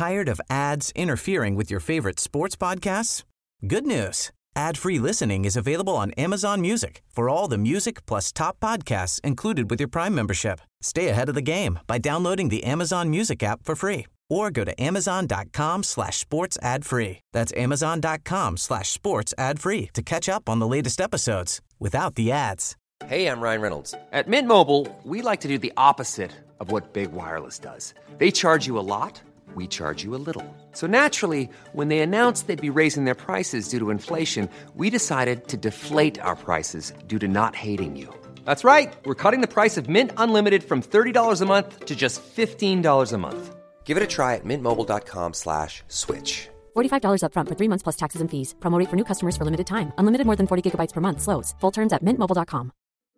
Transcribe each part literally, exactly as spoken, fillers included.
Tired of ads interfering with your favorite sports podcasts? Good news. Ad-free listening is available on Amazon Music for all the music plus top podcasts included with your Prime membership. Stay ahead of the game by downloading the Amazon Music app for free or go to amazon.com slash sports ad free. That's amazon.com slash sports ad free to catch up on the latest episodes without the ads. Hey, I'm Ryan Reynolds. At Mint Mobile, we like to do the opposite of what Big Wireless does. They charge you a lot. We charge you a little. So naturally, when they announced they'd be raising their prices due to inflation, we decided to deflate our prices due to not hating you. That's right. We're cutting the price of Mint Unlimited from thirty dollars a month to just fifteen dollars a month. Give it a try at mintmobile.com slash switch. forty-five dollars up front for three months plus taxes and fees. Promo rate for new customers for limited time. Unlimited more than forty gigabytes per month. Slows full terms at mint mobile dot com.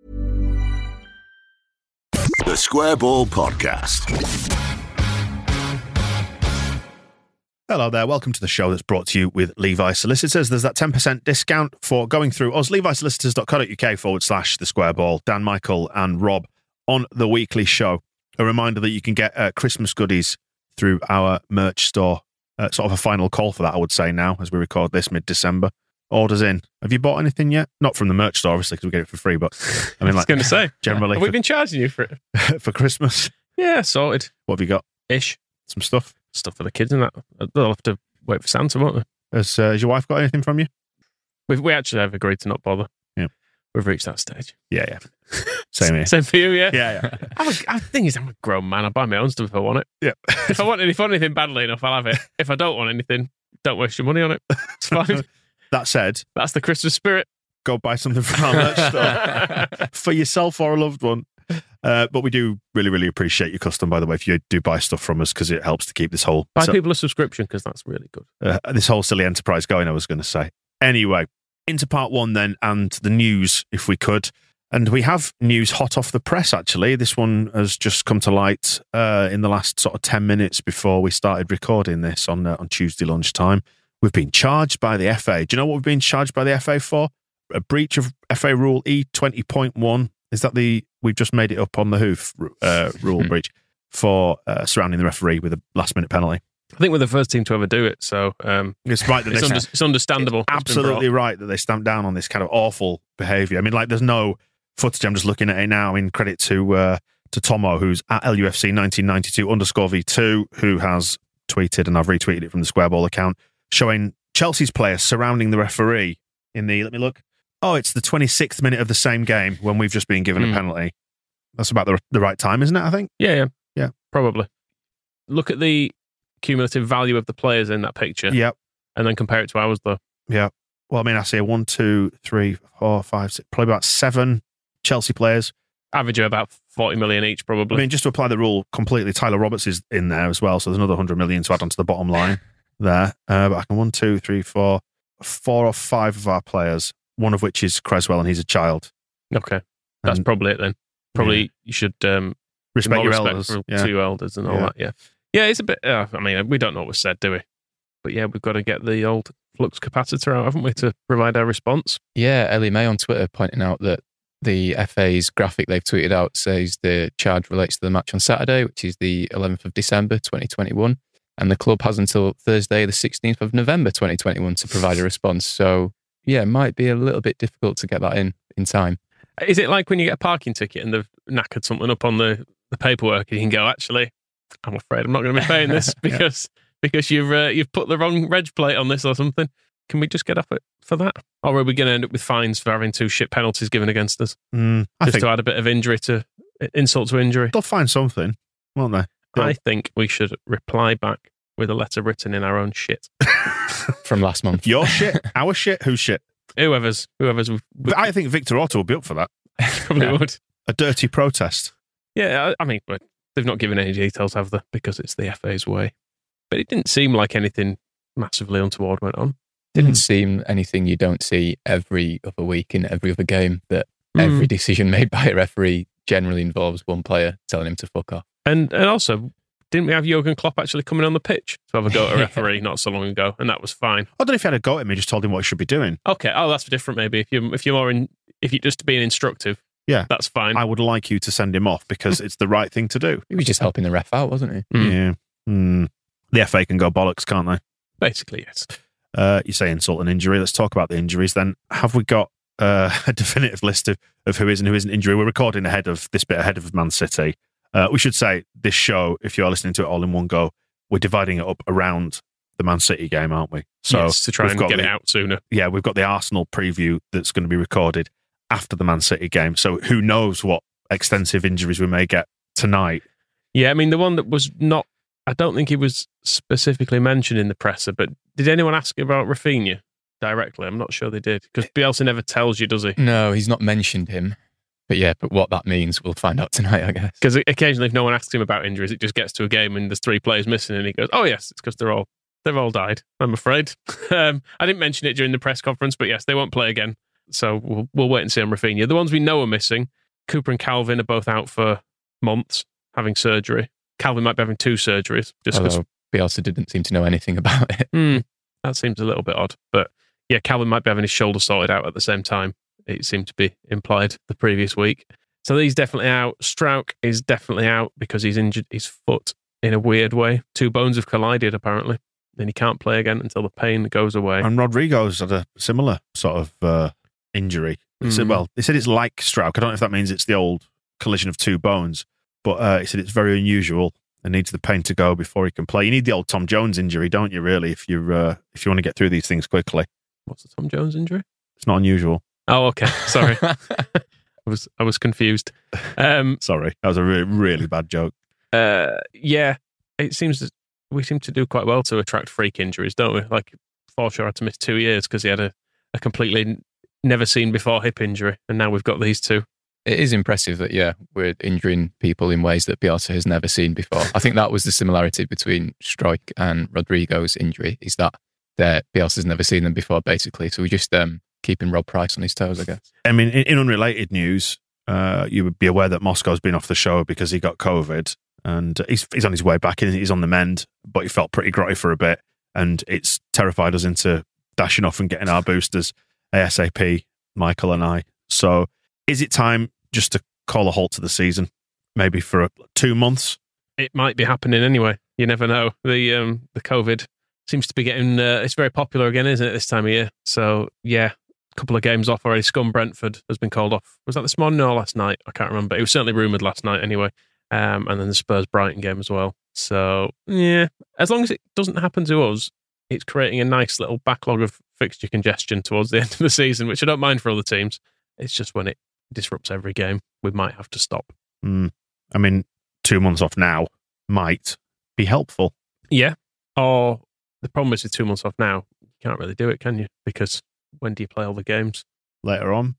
The Square Ball Podcast. Hello there, welcome to the show that's brought to you with Levi Solicitors. There's that ten percent discount for going through us, levisolicitors.co.uk forward slash the Square Ball. Dan, Michael and Rob on the weekly show. A reminder that you can get uh, Christmas goodies through our merch store. Uh, sort of a final call for that, I would say now, as we record this mid-December. Orders in. Have you bought anything yet? Not from the merch store, obviously, because we get it for free, but I mean, I was like, going to say, generally. Have we for, been charging you for it? for Christmas? Yeah, sorted. What have you got? Ish. Some stuff? Stuff for the kids and that. They'll have to wait for Santa, won't they? Has, uh, has your wife got anything from you? We've, we actually have agreed to not bother. Yeah. We've reached that stage. Yeah, yeah. Same here. Same for you, yeah? Yeah, yeah. I'm a, I, the thing is, I'm a grown man. I buy my own stuff if I want it. Yeah. If I want, if I want anything badly enough, I'll have it. If I don't want anything, don't waste your money on it. It's fine. That said, that's the Christmas spirit. Go buy something from our merch store for yourself or a loved one. Uh, but we do really, really appreciate your custom, by the way, if you do buy stuff from us, because it helps to keep this whole... Buy so, people a subscription, because that's really good. Uh, this whole silly enterprise going, I was going to say. Anyway, into part one then, and the news, if we could. And we have news hot off the press, actually. This one has just come to light uh, in the last sort of ten minutes before we started recording this on uh, on Tuesday lunchtime. We've been charged by the F A. Do you know what we've been charged by the F A for? A breach of F A Rule E twenty point one. Is that the... We've just made it up on the hoof uh, rule breach for uh, surrounding the referee with a last-minute penalty. I think we're the first team to ever do it, so um, it's right that it's, they, under, it's understandable. It's absolutely right that they stamp down on this kind of awful behaviour. I mean, like, there's no footage. I'm just looking at it now. I mean, credit to uh, to Tomo, who's at L U F C nineteen ninety-two underscore V two, who has tweeted, and I've retweeted it from the Square Ball account, showing Chelsea's players surrounding the referee in the, let me look, oh, it's the twenty-sixth minute of the same game when we've just been given mm. a penalty. That's about the, the right time, isn't it, I think? Yeah, yeah. Yeah. Probably. Look at the cumulative value of the players in that picture. Yep. And then compare it to ours, though. Yeah. Well, I mean, I say one, two, three, four, five, six, probably about seven Chelsea players. Average of about forty million each, probably. I mean, just to apply the rule completely, Tyler Roberts is in there as well, so there's another one hundred million to add onto the bottom line there. Uh, but I can one, two, three, four, four or five of our players, one of which is Creswell, and he's a child. Okay. That's and, probably it then. Probably yeah. you should um, respect your respect elders. For yeah. two elders and all yeah. that, yeah. Yeah, it's a bit, uh, I mean, we don't know what was said, do we? But yeah, we've got to get the old flux capacitor out, haven't we, to provide our response? Yeah, Ellie May on Twitter pointing out that the F A's graphic they've tweeted out says the charge relates to the match on Saturday, which is the eleventh of December, twenty twenty-one. And the club has until Thursday, the sixteenth of November, twenty twenty-one to provide a response. So, yeah, it might be a little bit difficult to get that in in time. Is it like when you get a parking ticket and they've knackered something up on the, the paperwork and you can go, actually, I'm afraid I'm not going to be paying this because yeah. because you've uh, you've put the wrong reg plate on this or something. Can we just get off it for that? Or are we going to end up with fines for having two shit penalties given against us? Mm, I just think to add a bit of injury to insult to injury. They'll find something, won't they? They'll... I think we should reply back with a letter written in our own shit. From last month. Your shit? Our shit? Whose shit? Whoever's. Whoever's. But I think Victor Otto will be up for that. Probably yeah. would. A dirty protest. Yeah, I, I mean, but they've not given any details, have they? Because it's the F A's way. But it didn't seem like anything massively untoward went on. Didn't mm. seem anything you don't see every other week in every other game, that mm. every decision made by a referee generally involves one player telling him to fuck off. And and also, didn't we have Jurgen Klopp actually coming on the pitch to have a go at a referee not so long ago, and that was fine. I don't know if he had a go at him, he just told him what he should be doing. Okay, oh, that's different maybe. If you're, if you're more in, if you're just being instructive, yeah, that's fine. I would like you to send him off because it's the right thing to do. He was just helping the ref out, wasn't he? Mm. Yeah. Mm. the F A can go bollocks, can't they? Basically, yes. Uh, you say insult and injury. Let's talk about the injuries then. Have we got uh, a definitive list of, of who is and who isn't injured? We're recording ahead of this bit ahead of Man City. Uh, we should say this show, if you are listening to it all in one go, we're dividing it up around the Man City game, aren't we? So yes, to try and get the, it out sooner. Yeah, we've got the Arsenal preview that's going to be recorded after the Man City game. So who knows what extensive injuries we may get tonight. Yeah, I mean, the one that was not, I don't think he was specifically mentioned in the presser, but did anyone ask about Rafinha directly? I'm not sure they did, because Bielsa never tells you, does he? No, he's not mentioned him. But yeah, but what that means, we'll find out tonight, I guess. Because occasionally, if no one asks him about injuries, it just gets to a game and there's three players missing, and he goes, "Oh yes, it's because they're all they've all died." I'm afraid. um, I didn't mention it during the press conference, but yes, they won't play again. So we'll, we'll wait and see on Rafinha. The ones we know are missing, Cooper and Calvin are both out for months having surgery. Calvin might be having two surgeries, just because Bielsa didn't seem to know anything about it. Mm, that seems a little bit odd, but yeah, Calvin might be having his shoulder sorted out at the same time. It seemed to be implied the previous week. So he's definitely out. Strauch is definitely out because he's injured his foot in a weird way. Two bones have collided, apparently. Then he can't play again until the pain goes away. And Rodrigo's had a similar sort of uh, injury. They said, Mm. well, they said it's like Strauch. I don't know if that means it's the old collision of two bones, but uh, he said it's very unusual and needs the pain to go before he can play. You need the old Tom Jones injury, don't you, really, if, you're, uh, if you want to get through these things quickly. What's the Tom Jones injury? It's not unusual. Oh, okay. Sorry. I was I was confused. Um, Sorry, that was a really, really bad joke. uh, yeah, it seems that we seem to do quite well to attract freak injuries, don't we? Like Forshaw had to miss two years because he had a, a completely never seen before hip injury, and now we've got these two. It is impressive that, yeah, we're injuring people in ways that Bielsa has never seen before. I think that was the similarity between Strauch and Rodrigo's injury, is that Bielsa's never seen them before, basically. So we just um, keeping Rob Price on his toes, I guess. I mean, in, in unrelated news, uh, you would be aware that Moscow's been off the show because he got COVID, and he's he's on his way back in. He's on the mend, but he felt pretty grotty for a bit, and it's terrified us into dashing off and getting our boosters ASAP, Michael and I. So is it time just to call a halt to the season, maybe for a, two months? It might be happening anyway. You never know. The um, the COVID seems to be getting, uh, it's very popular again, isn't it, this time of year? So, yeah, a couple of games off already. Scum Brentford has been called off. Was that this morning or last night? I can't remember. It was certainly rumoured last night anyway. Um, and then the Spurs Brighton game as well. So, yeah, as long as it doesn't happen to us, it's creating a nice little backlog of fixture congestion towards the end of the season, which I don't mind for other teams. It's just when it disrupts every game, we might have to stop. Mm. I mean, two months off now might be helpful. Yeah. Or the problem is with two months off now, you can't really do it, can you? Because when do you play all the games? Later on.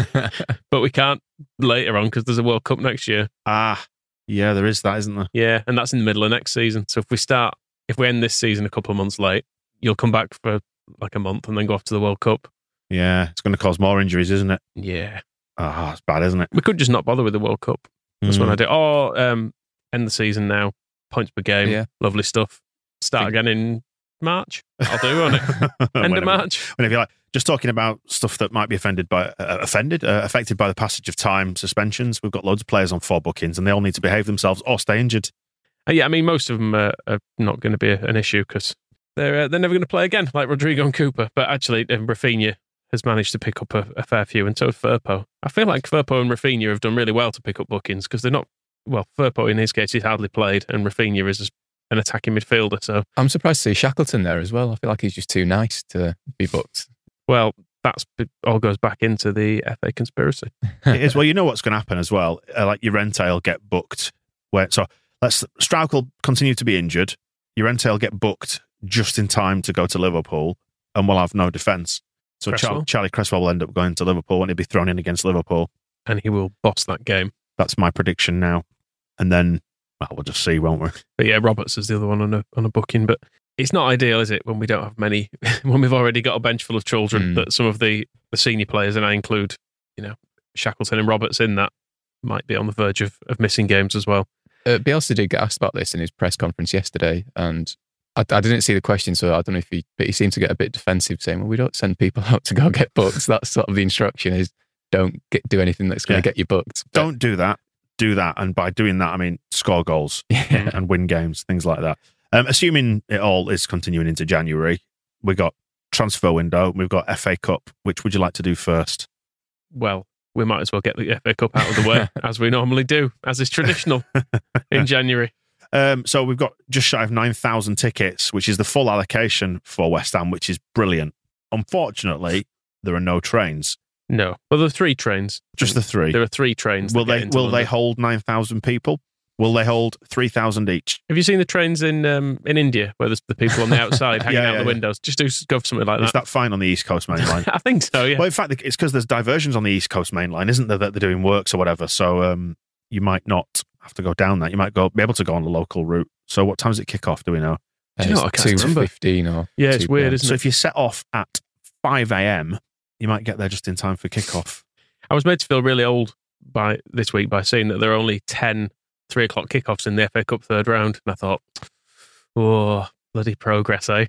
But we can't later on because there's a World Cup next year. Ah, yeah, there is that, isn't there? Yeah, and that's in the middle of next season. So if we start, if we end this season a couple of months late, you'll come back for like a month and then go off to the World Cup. Yeah, it's going to cause more injuries, isn't it? Yeah. Ah, it's bad, isn't it? We could just not bother with the World Cup. That's Mm. what I do. Or um, end the season now, points per game, Yeah. lovely stuff. Start again in March. I'll do, won't it? End Whenever- of March. Whenever you like. Just talking about stuff that might be offended by uh, offended, uh, affected by the passage of time, suspensions. We've got loads of players on four bookings, and they all need to behave themselves or stay injured. Uh, yeah, I mean, most of them uh, are not going to be an issue because they're uh, they're never going to play again, like Rodrigo and Cooper. But actually, um, Rafinha has managed to pick up a, a fair few, and so has Firpo. I feel like Firpo and Rafinha have done really well to pick up bookings because they're not, well, Firpo in his case, he's hardly played, and Rafinha is an attacking midfielder. So, I'm surprised to see Shackleton there as well. I feel like he's just too nice to be booked. well, that's all goes back into the F A conspiracy. It is. Well, you know what's going to happen as well. Uh, like Llorente will get booked. Where so let's Strauch will continue to be injured. Llorente will get booked just in time to go to Liverpool, and we'll have no defence. So Cresswell. Char- Charlie Cresswell will end up going to Liverpool, and he'll be thrown in against Liverpool. And he will boss that game. That's my prediction now. And then, well, we'll just see, won't we? But yeah, Roberts is the other one on a on a booking. But it's not ideal, is it, when we don't have many, when we've already got a bench full of children, Mm. that some of the, the senior players, and I include, you know, Shackleton and Roberts in that, might be on the verge of, of missing games as well. Uh, Bielsa did get asked about this in his press conference yesterday, and I, I didn't see the question, so I don't know if he, but he seemed to get a bit defensive, saying, well, we don't send people out to go get booked. That's sort of the instruction is don't get, do anything that's going to Yeah. get you booked. But- Don't do that. Do that. And by doing that, I mean score goals Yeah. and win games, things like that. Um, assuming it all is continuing into January, we got transfer window, we've got F A Cup. Which would you like to do first? Well, we might as well get the F A Cup out of the way, as we normally do, as is traditional in January. Um, so we've got just shy of nine thousand tickets, which is the full allocation for West Ham, which is brilliant. Unfortunately, there are no trains. No. Well, there are three trains. Just the three. There are three trains. Will that get they into Will London. they hold nine thousand people? Will they hold three thousand each? Have you seen the trains in um, in India where there's the people on the outside hanging Yeah, out yeah, the yeah. windows? Just do go for something like Is that. that fine on the East Coast Main Line? I think so, yeah. Well, in fact, it's because there's diversions on the East Coast Main Line, isn't there, that they're doing works or whatever. So um, you might not have to go down that. You might go be able to go on the local route. So what time does it kick off? Do we know? Do you know what? I can't two remember. fifteen or Yeah, it's two weird, p m. isn't So it? if you set off at five a.m., you might get there just in time for kickoff. I was made to feel really old by this week by seeing that there are only ten three o'clock kickoffs in the F A Cup third round. And I thought, oh, bloody progress, eh?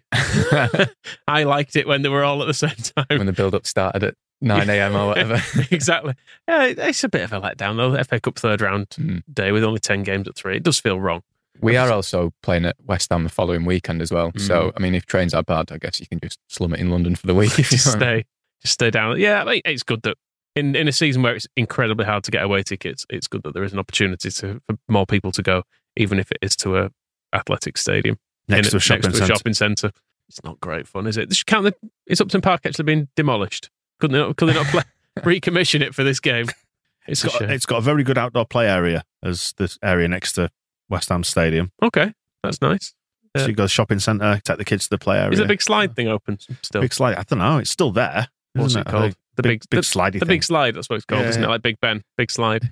I liked it when they were all at the same time. When the build-up started at nine a.m. or whatever. Exactly. Yeah, it's a bit of a letdown, though. The F A Cup third round Mm. day with only ten games at three. It does feel wrong. We are also playing at West Ham the following weekend as well. So, I mean, if trains are bad, I guess you can just slum it in London for the week. If you Just want. stay, just stay down. Yeah, I mean, it's good that in, in a season where it's incredibly hard to get away tickets, it's good that there is an opportunity to, for more people to go, even if it is to a athletic stadium Next in to a shopping next to a centre. shopping centre. It's not great fun, is it? This- Can't the, is Upton Park actually been demolished? Couldn't they not, could they not play, recommission it for this game? It's, It's a got, shame. it's got a very good outdoor play area as this area next to West Ham Stadium. Okay, that's nice. So Yeah. you go to the shopping centre, take the kids to the play area. Is the big slide thing open still? Big slide. I don't know. It's still there. What's isn't it I called? think. The big, big, big the, slidey The thing. big slide, that's what it's called, Yeah, isn't it? yeah. Like Big Ben, big slide.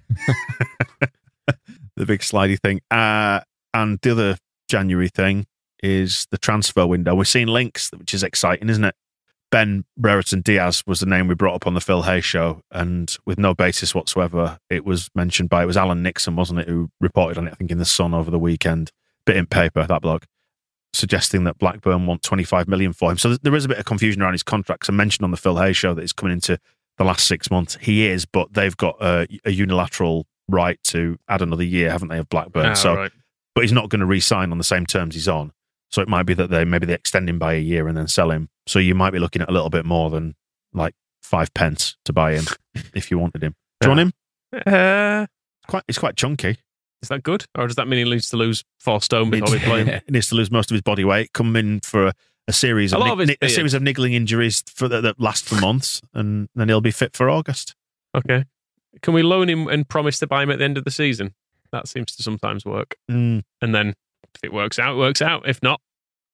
The big slidey thing. Uh, and the other January thing is the transfer window. We're seeing links, which is exciting, isn't it? Ben Brereton Diaz was the name we brought up on the Phil Hay show, and with no basis whatsoever, it was mentioned by, it was Alan Nixon, wasn't it, who reported on it, I think, in The Sun over the weekend. Bit in paper, that blog, suggesting that Blackburn want twenty-five million for him. So there is a bit of confusion around his contracts. I mentioned on the Phil Hay show that he's coming into the last six months. He is, but they've got a, a unilateral right to add another year, haven't they, of Blackburn? Ah, so, right. but he's not going to re-sign on the same terms he's on. So it might be that they maybe they extend him by a year and then sell him. So you might be looking at a little bit more than like five pence to buy him if you wanted him. Do you want him? Uh, Quite, it's quite chunky. is that good? Or does that mean he needs to lose four stone before we play him? He needs to lose most of his body weight. Come in for a, a series A of lot of his ni- a beard. series of niggling injuries for that, that last for months, and then he'll be fit for August. Okay. Can we loan him and promise to buy him at the end of the season? That seems to sometimes work. Mm. And then if it works out, it works out. If not,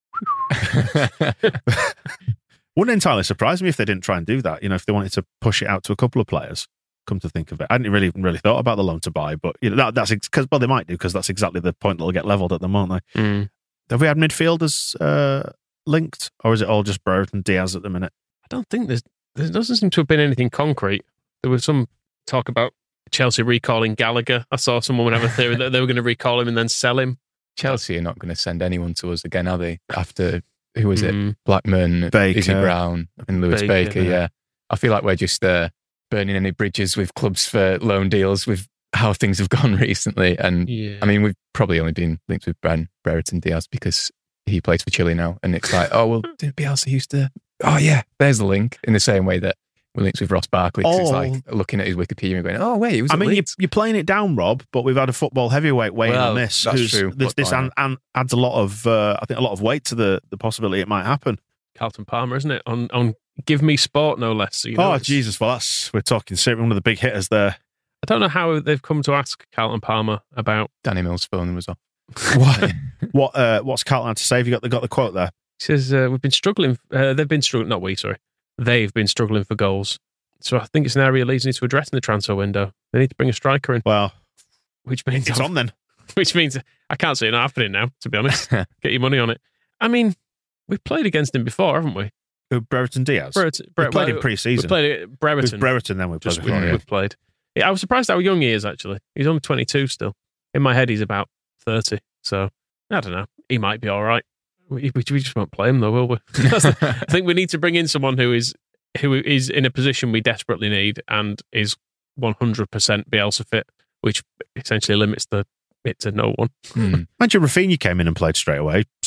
Wouldn't entirely surprise me if they didn't try and do that. You know, if they wanted to push it out to a couple of players. Come to think of it, I hadn't really really thought about the loan to buy, but you know that, that's because well they might do because that's exactly the point that'll get levelled at them, won't they? Mm. Have we had midfielders uh, linked, or is it all just Brereton Diaz at the minute? I don't think there's, there doesn't seem to have been anything concrete. There was some talk about Chelsea recalling Gallagher. I saw someone have a theory that they were going to recall him and then sell him. Chelsea are not going to send anyone to us again, are they? After, who was it? Mm. Blackman, Baker. Izzy Brown, and Lewis Baker, Baker, yeah. yeah. I feel like we're just uh, burning any bridges with clubs for loan deals with how things have gone recently. And Yeah. I mean, we've probably only been linked with Ben Brereton Diaz because he plays for Chile now. And it's like, oh, well, didn't Bielsa used to? Oh, yeah, there's the link. In the same way that we're linked with Ross Barkley. 'Cause it's Oh. like looking at his Wikipedia and going, oh, wait, it was I at mean, you're, Leeds. you're playing it down, Rob, but we've had a football heavyweight weighing Well, on this. that's who's- true. This, What- this oh, and, and adds a lot of, uh, I think, a lot of weight to the, the possibility it might happen. Carlton Palmer, isn't it? On on Give Me Sport, no less. So, you know, Oh, it's- Jesus. Well, that's, we're talking seriously, one of the big hitters there. I don't know how they've come to ask Carlton Palmer about. Danny Mills' phone was off. What, what, uh, what's Carlton had to say? Have you got the, got the quote there? He says, uh, we've been struggling. Uh, they've been struggling, not we, sorry. They've been struggling for goals. So I think it's an area Leeds need to address in the transfer window. They need to bring a striker in, Well, which means it's on then. which means I can't see it not happening now, to be honest. Get your money on it. I mean, we've played against him before, haven't we? Who, Brereton Diaz? Brereton, we Bre- played well, in pre-season. We played it, It was Brereton. Brereton then we played Just before, we've, yeah. we've played. Yeah, I was surprised how young he is, actually. He's only twenty-two still. In my head, he's about thirty. So, I don't know. He might be all right. We, we, we just won't play him, though, will we? That's the, I think we need to bring in someone who is who is in a position we desperately need and is one hundred percent Bielsa fit, which essentially limits the it to no one. Hmm. Imagine Rafinha came in and played straight away.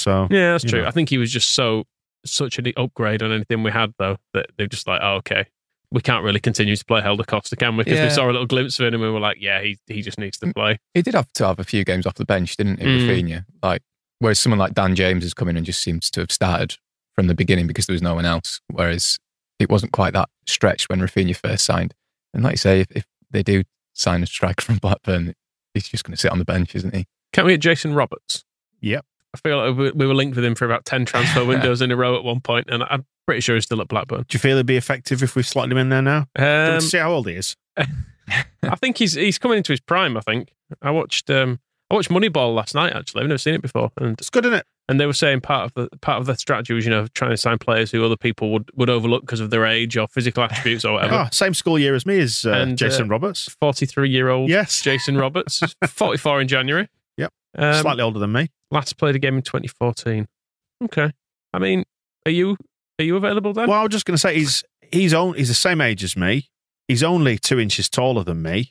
So yeah, that's true. know. I think he was just so such an upgrade on anything we had, though, that they're just like, oh, okay, we can't really continue to play Helder Costa, can we? Because Yeah. we saw a little glimpse of him and we were like, yeah, he he just needs to play. He did have to have a few games off the bench, didn't he, Mm. Rafinha? Like, whereas someone like Dan James has come in and just seems to have started from the beginning because there was no one else. Whereas it wasn't quite that stretch when Rafinha first signed. And like you say, if, if they do sign a striker from Blackburn, he's just going to sit on the bench, isn't he? Can't we get Jason Roberts? Yep. I feel like we we were linked with him for about ten transfer windows in a row at one point, and I'm pretty sure he's still at Blackburn. Do you feel it'd be effective if we slotted him in there now? Um, See how old he is. I think he's he's coming into his prime. I think I watched um, I watched Moneyball last night. Actually, I've never seen it before, and It's good, isn't it? and they were saying part of the part of the strategy was, you know, trying to sign players who other people would, would overlook because of their age or physical attributes or whatever. Oh, same school year as me as uh, And, Jason uh, Roberts. forty-three year old Yes. Jason Roberts, forty-four in January. Yep. Um, Slightly older than me. Last played a game in twenty fourteen. Okay. I mean, are you are you available then? Well, I was just going to say he's he's on, he's the same age as me. He's only two inches taller than me.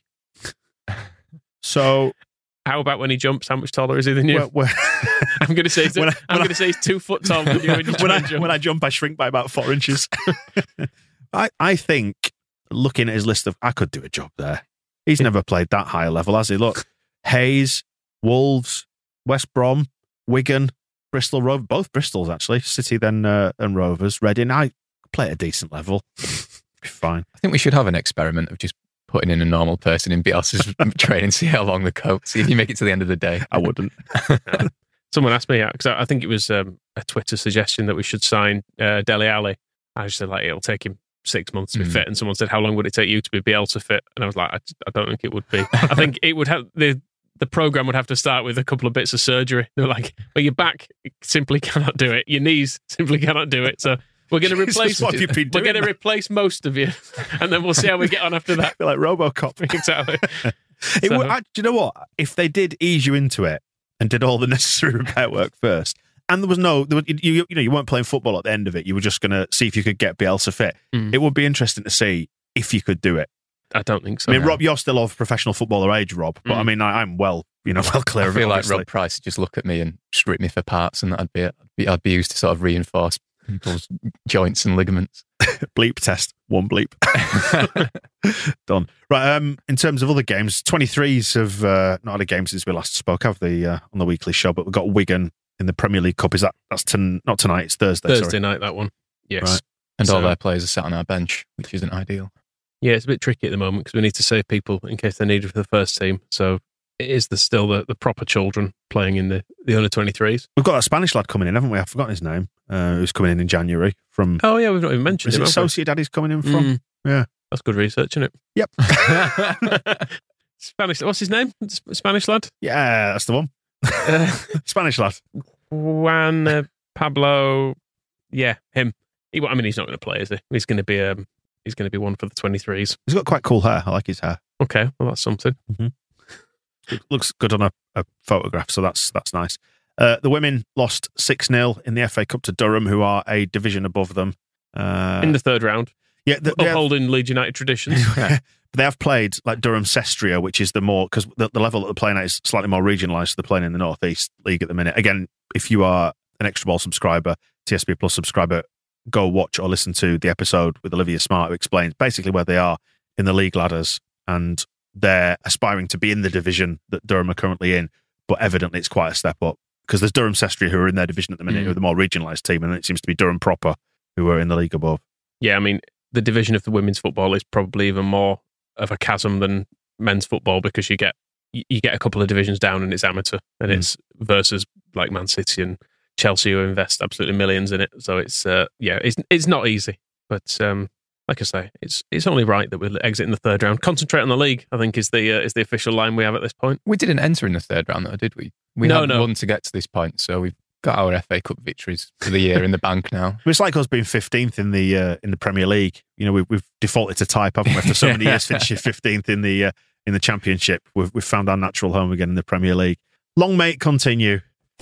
So How about when he jumps? How much taller is he than you? well, well, I'm going to say he's, when I- I'm when going I- to say he's two foot tall than you when you when try I and jump. when I jump, I shrink by about four inches. I I think looking at his list of, I could do a job there. He's never played that high a level, has he? Look, Hayes, Wolves, West Brom, Wigan, Bristol Rovers, both Bristols actually, City then uh, and Rovers, Reading. I play at a decent level. Be fine. I think we should have an experiment of just putting in a normal person in Bielsa's training, see how long the coat, see if you make it to the end of the day. I wouldn't. Someone asked me, because I I think it was um, a Twitter suggestion that we should sign uh, Dele Alli. I just said, like, it'll take him six months to be Mm. fit. And someone said, how long would it take you to be Bielsa fit? And I was like, I, I don't think it would be. I think it would have, the the program would have to start with a couple of bits of surgery. They were like, well, your back simply cannot do it. Your knees simply cannot do it. So we're going to Jesus, replace, what have you been we're doing, going to man? replace most of you. And then we'll see how we get on after that. Feel like RoboCop. Exactly. It So- would, I, do you know what? If they did ease you into it and did all the necessary repair work first, and there was no, there was, you, you know, you weren't playing football at the end of it. You were just going to see if you could get Bielsa fit. Mm. It would be interesting to see if you could do it. I don't think so. I mean, Rob, you're still of professional footballer age, Rob, but Mm. I mean, I, I'm well, you know, well clear I of it. feel like obviously. Rob Price would just look at me and strip me for parts, and that I'd be, I'd be, I'd be used to sort of reinforce people's joints and ligaments. Bleep test, one bleep. Done. Right. Um, in terms of other games, twenty-threes have uh, not had a game since we last spoke, have they, uh, on the weekly show? But we've got Wigan in the Premier League Cup. Is that that's ton, not tonight? It's Thursday. Thursday sorry. night, that one. Yes. Right. And all So- their players are sat on our bench, which isn't ideal. Yeah, it's a bit tricky at the moment because we need to save people in case they're needed for the first team. So it is the, still the, the proper children playing in the, the under twenty-threes. We've got a Spanish lad coming in, haven't we? I've forgotten his name. Uh, who's coming in in January from? Oh, yeah, we've not even mentioned Is him. it have we? Sociedad he's coming in from? Mm. Yeah. That's good research, isn't it? Yep. Spanish. What's his name? Sp- Spanish lad? Yeah, that's the one. Uh, Spanish lad. Juan uh, Pablo. Yeah, him. He, I mean, he's not going to play, is he? He's going to be um, he's going to be one for the twenty-threes. He's got quite cool hair. I like his hair. Okay, well, that's something. It looks good on a, a photograph, so that's that's nice. Uh, the women lost six nil in the F A Cup to Durham, who are a division above them. Uh, In the third round, yeah, the, they, have, upholding Leeds United traditions. they have played like Durham Sestria, which is the more, because the, the level that they're playing at is slightly more regionalised. So they're playing in the North East League at the minute. Again, if you are an Extra Ball subscriber, T S B Plus subscriber, go watch or listen to the episode with Olivia Smart, who explains basically where they are in the league ladders, and they're aspiring to be in the division that Durham are currently in, but evidently it's quite a step up because there's Durham Sestria who are in their division at the minute, Mm. who are the more regionalised team, and it seems to be Durham proper who are in the league above. Yeah, I mean, the division of the women's football is probably even more of a chasm than men's football because you get you get a couple of divisions down and it's amateur, and Mm. it's versus like Man City and Chelsea who invest absolutely millions in it. So it's uh, yeah, it's it's not easy, but um, like I say, it's it's only right that we're exiting the third round. Concentrate on the league, I think, is the uh, is the official line we have at this point. We didn't enter in the third round, though, did we? We No, had no. one to get to this point, so we've got our F A Cup victories for the year in the bank now. It's like us being fifteenth in the uh, in the Premier League. You know, we've, we've defaulted to type, haven't we? After so many years finishing fifteenth in the uh, in the Championship, we've we've found our natural home again in the Premier League. Long may it continue.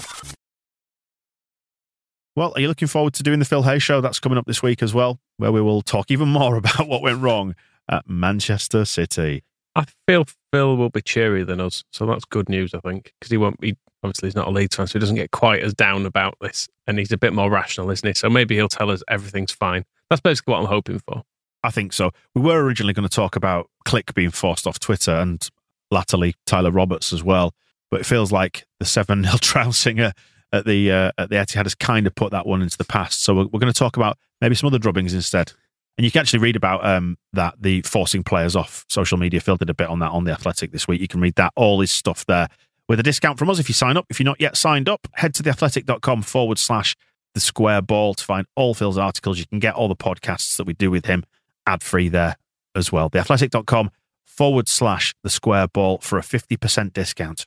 Well, are you looking forward to doing the Phil Hay Show? That's coming up this week as well, where we will talk even more about what went wrong at Manchester City. I feel Phil will be cheerier than us, so that's good news, I think, because he won't be. Obviously, he's not a Leeds fan, so he doesn't get quite as down about this, and he's a bit more rational, isn't he? So maybe he'll tell us everything's fine. That's basically what I'm hoping for. I think so. We were originally going to talk about Click being forced off Twitter and latterly Tyler Roberts as well, but it feels like the seven nil trouncing at the uh, at the Etihad has kind of put that one into the past. So we're, we're going to talk about maybe some other drubbings instead. And you can actually read about um, that, the forcing players off social media. Phil did a bit on that on The Athletic this week. You can read that, all his stuff there with a discount from us if you sign up. If you're not yet signed up, head to theathletic.com forward slash the square ball to find all Phil's articles. You can get all the podcasts that we do with him ad-free there as well. Theathletic.com forward slash the square ball for a fifty percent discount.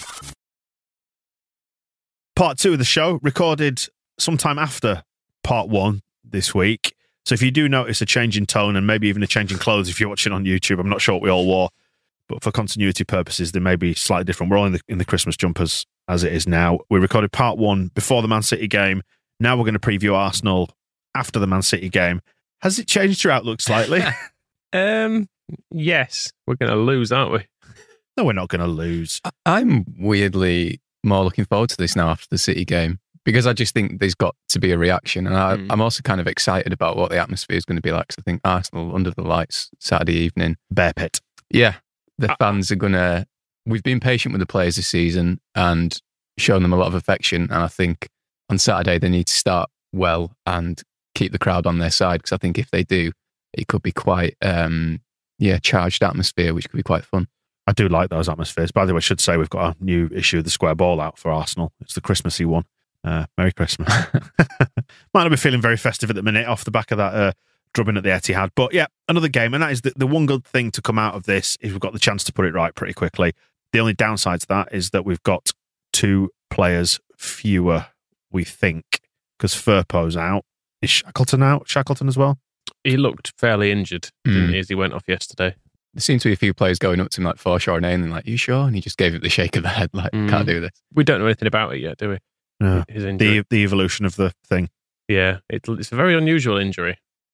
Part two of the show recorded sometime after part one this week. So if you do notice a change in tone and maybe even a change in clothes if you're watching on YouTube, I'm not sure what we all wore, but for continuity purposes, they may be slightly different. We're all in the, in the Christmas jumpers as it is now. We recorded part one before the Man City game. Now we're going to preview Arsenal after the Man City game. Has it changed your outlook slightly? um, yes, we're going to lose, aren't we? No, we're not going to lose. I'm weirdly more looking forward to this now after the City game, because I just think there's got to be a reaction. And I, mm. I'm also kind of excited about what the atmosphere is going to be like. Because I think Arsenal under the lights Saturday evening. Bear pit. Yeah. The fans are going to... We've been patient with the players this season and shown them a lot of affection. And I think on Saturday they need to start well and keep the crowd on their side. Because I think if they do, it could be quite, um, yeah, charged atmosphere, which could be quite fun. I do like those atmospheres. By the way, I should say we've got a new issue of the Square Ball out for Arsenal. It's the Christmassy one. Uh, Merry Christmas. Might not be feeling very festive at the minute off the back of that uh, drubbing at the Etihad. But yeah, another game. And that is the, the one good thing to come out of this is we've got the chance to put it right pretty quickly. The only downside to that is that we've got two players fewer, we think, because Firpo's out. Is Shackleton out? Shackleton as well? He looked fairly injured, Mm. didn't he, as he went off yesterday? There seemed to be a few players going up to him like Forshaw and Ayling, like, you sure? And he just gave it the shake of the head, like, Mm. can't do this. We don't know anything about it yet, do we? No. His injury. The, the evolution of the thing. Yeah, it, it's a very unusual injury.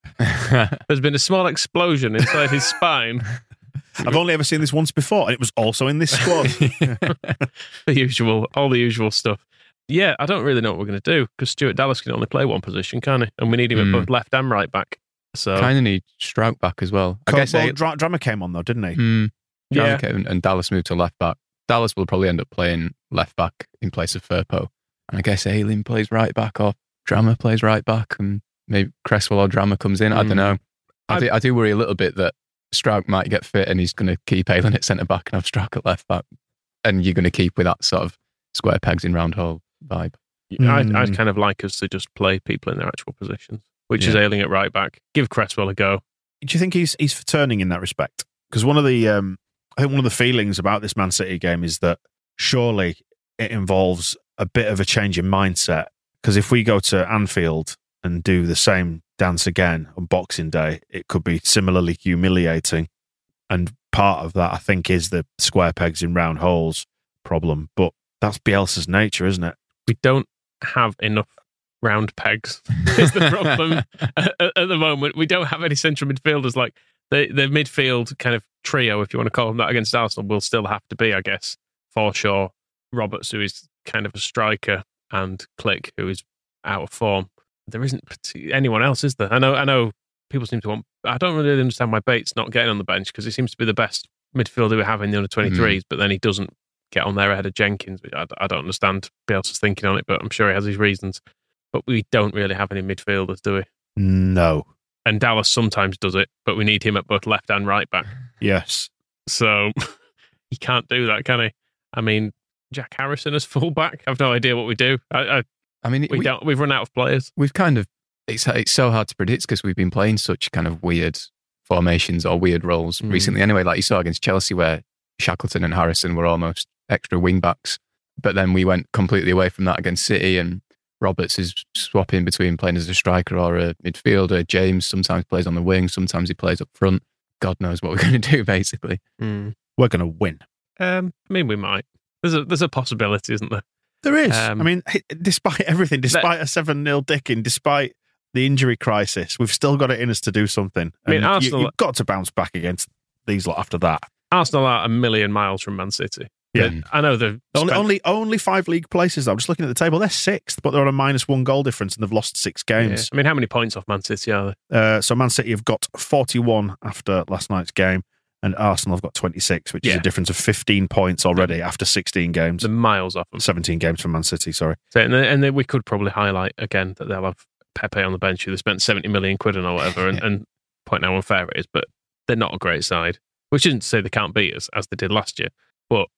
There's been a small explosion inside his spine. I've only ever seen this once before, and it was also in this squad. The usual, all the usual stuff. Yeah, I don't really know what we're going to do because Stuart Dallas can only play one position, can't he? And we need him Mm. at both left and right back. So Kind of need Strout back as well. I Cole, guess well, A- Dra- Drama came on though, didn't he? Mm, yeah, and, and Dallas moved to left back. Dallas will probably end up playing left back in place of Firpo. And I guess Ayling plays right back or Drama plays right back and maybe Cresswell or Drama comes in. I Mm. don't know. I, I- do, I do worry a little bit that Strout might get fit and he's going to keep Ayling at centre back and have Strout at left back. And you're going to keep with that sort of square pegs in round hole vibe. I'd, Mm. I'd kind of like us to just play people in their actual positions, which is Yeah. Ayling at right back. Give Cresswell a go. Do you think he's he's for turning in that respect? Because one of the um, I think one of the feelings about this Man City game is that surely it involves a bit of a change in mindset. Because if we go to Anfield and do the same dance again on Boxing Day, it could be similarly humiliating. And part of that, I think, is the square pegs in round holes problem. But that's Bielsa's nature, isn't it? We don't have enough round pegs is the problem at, at the moment. We don't have any central midfielders. Like the, the midfield kind of trio, if you want to call them that, against Arsenal will still have to be, I guess, Forshaw, Roberts, who is kind of a striker, and Click, who is out of form. There isn't anyone else, is there? I know I know people seem to want... I don't really understand why Bates not getting on the bench, because he seems to be the best midfielder we have in the under twenty-threes, mm. but then he doesn't get on there ahead of Jenkins. I, I don't understand Bielsa's thinking on it, but I'm sure he has his reasons. But we don't really have any midfielders, do we? No. And Dallas sometimes does it, but we need him at both left and right back. Yes. So he can't do that, can he? I mean, Jack Harrison as fullback. I've no idea what we do. I, I, I mean, we, we don't. We've run out of players. We've kind of it's it's so hard to predict because we've been playing such kind of weird formations or weird roles mm. recently. Anyway, like you saw against Chelsea, where Shackleton and Harrison were almost extra wing backs, but then we went completely away from that against City, and Roberts is swapping between playing as a striker or a midfielder. James sometimes plays on the wing, sometimes he plays up front. God knows what we're going to do, basically. Mm. We're going to win. Um, I mean, we might. There's a there's a possibility, isn't there? There is. Um, I mean, despite everything, despite a seven nil dicking, despite the injury crisis, we've still got it in us to do something. I mean, and Arsenal... You, you've got to bounce back against these lot after that. Arsenal are a million miles from Man City. Yeah. But I know they've Only, spent- only only five league places, though. I'm just looking at the table. They're sixth, but they're on a minus one goal difference and they've lost six Yeah. games. I mean, how many points off Man City are they? Uh, so Man City have got forty-one after last night's game, and Arsenal have got twenty-six, which is Yeah. a difference of fifteen points already after sixteen games. The miles off them. seventeen games from Man City, sorry. So, and, then, and then we could probably highlight again that they'll have Pepe on the bench who they spent seventy million quid on or whatever, and, Yeah. and point out how unfair it is, but they're not a great side. Which isn't to say they can't beat us as they did last year, but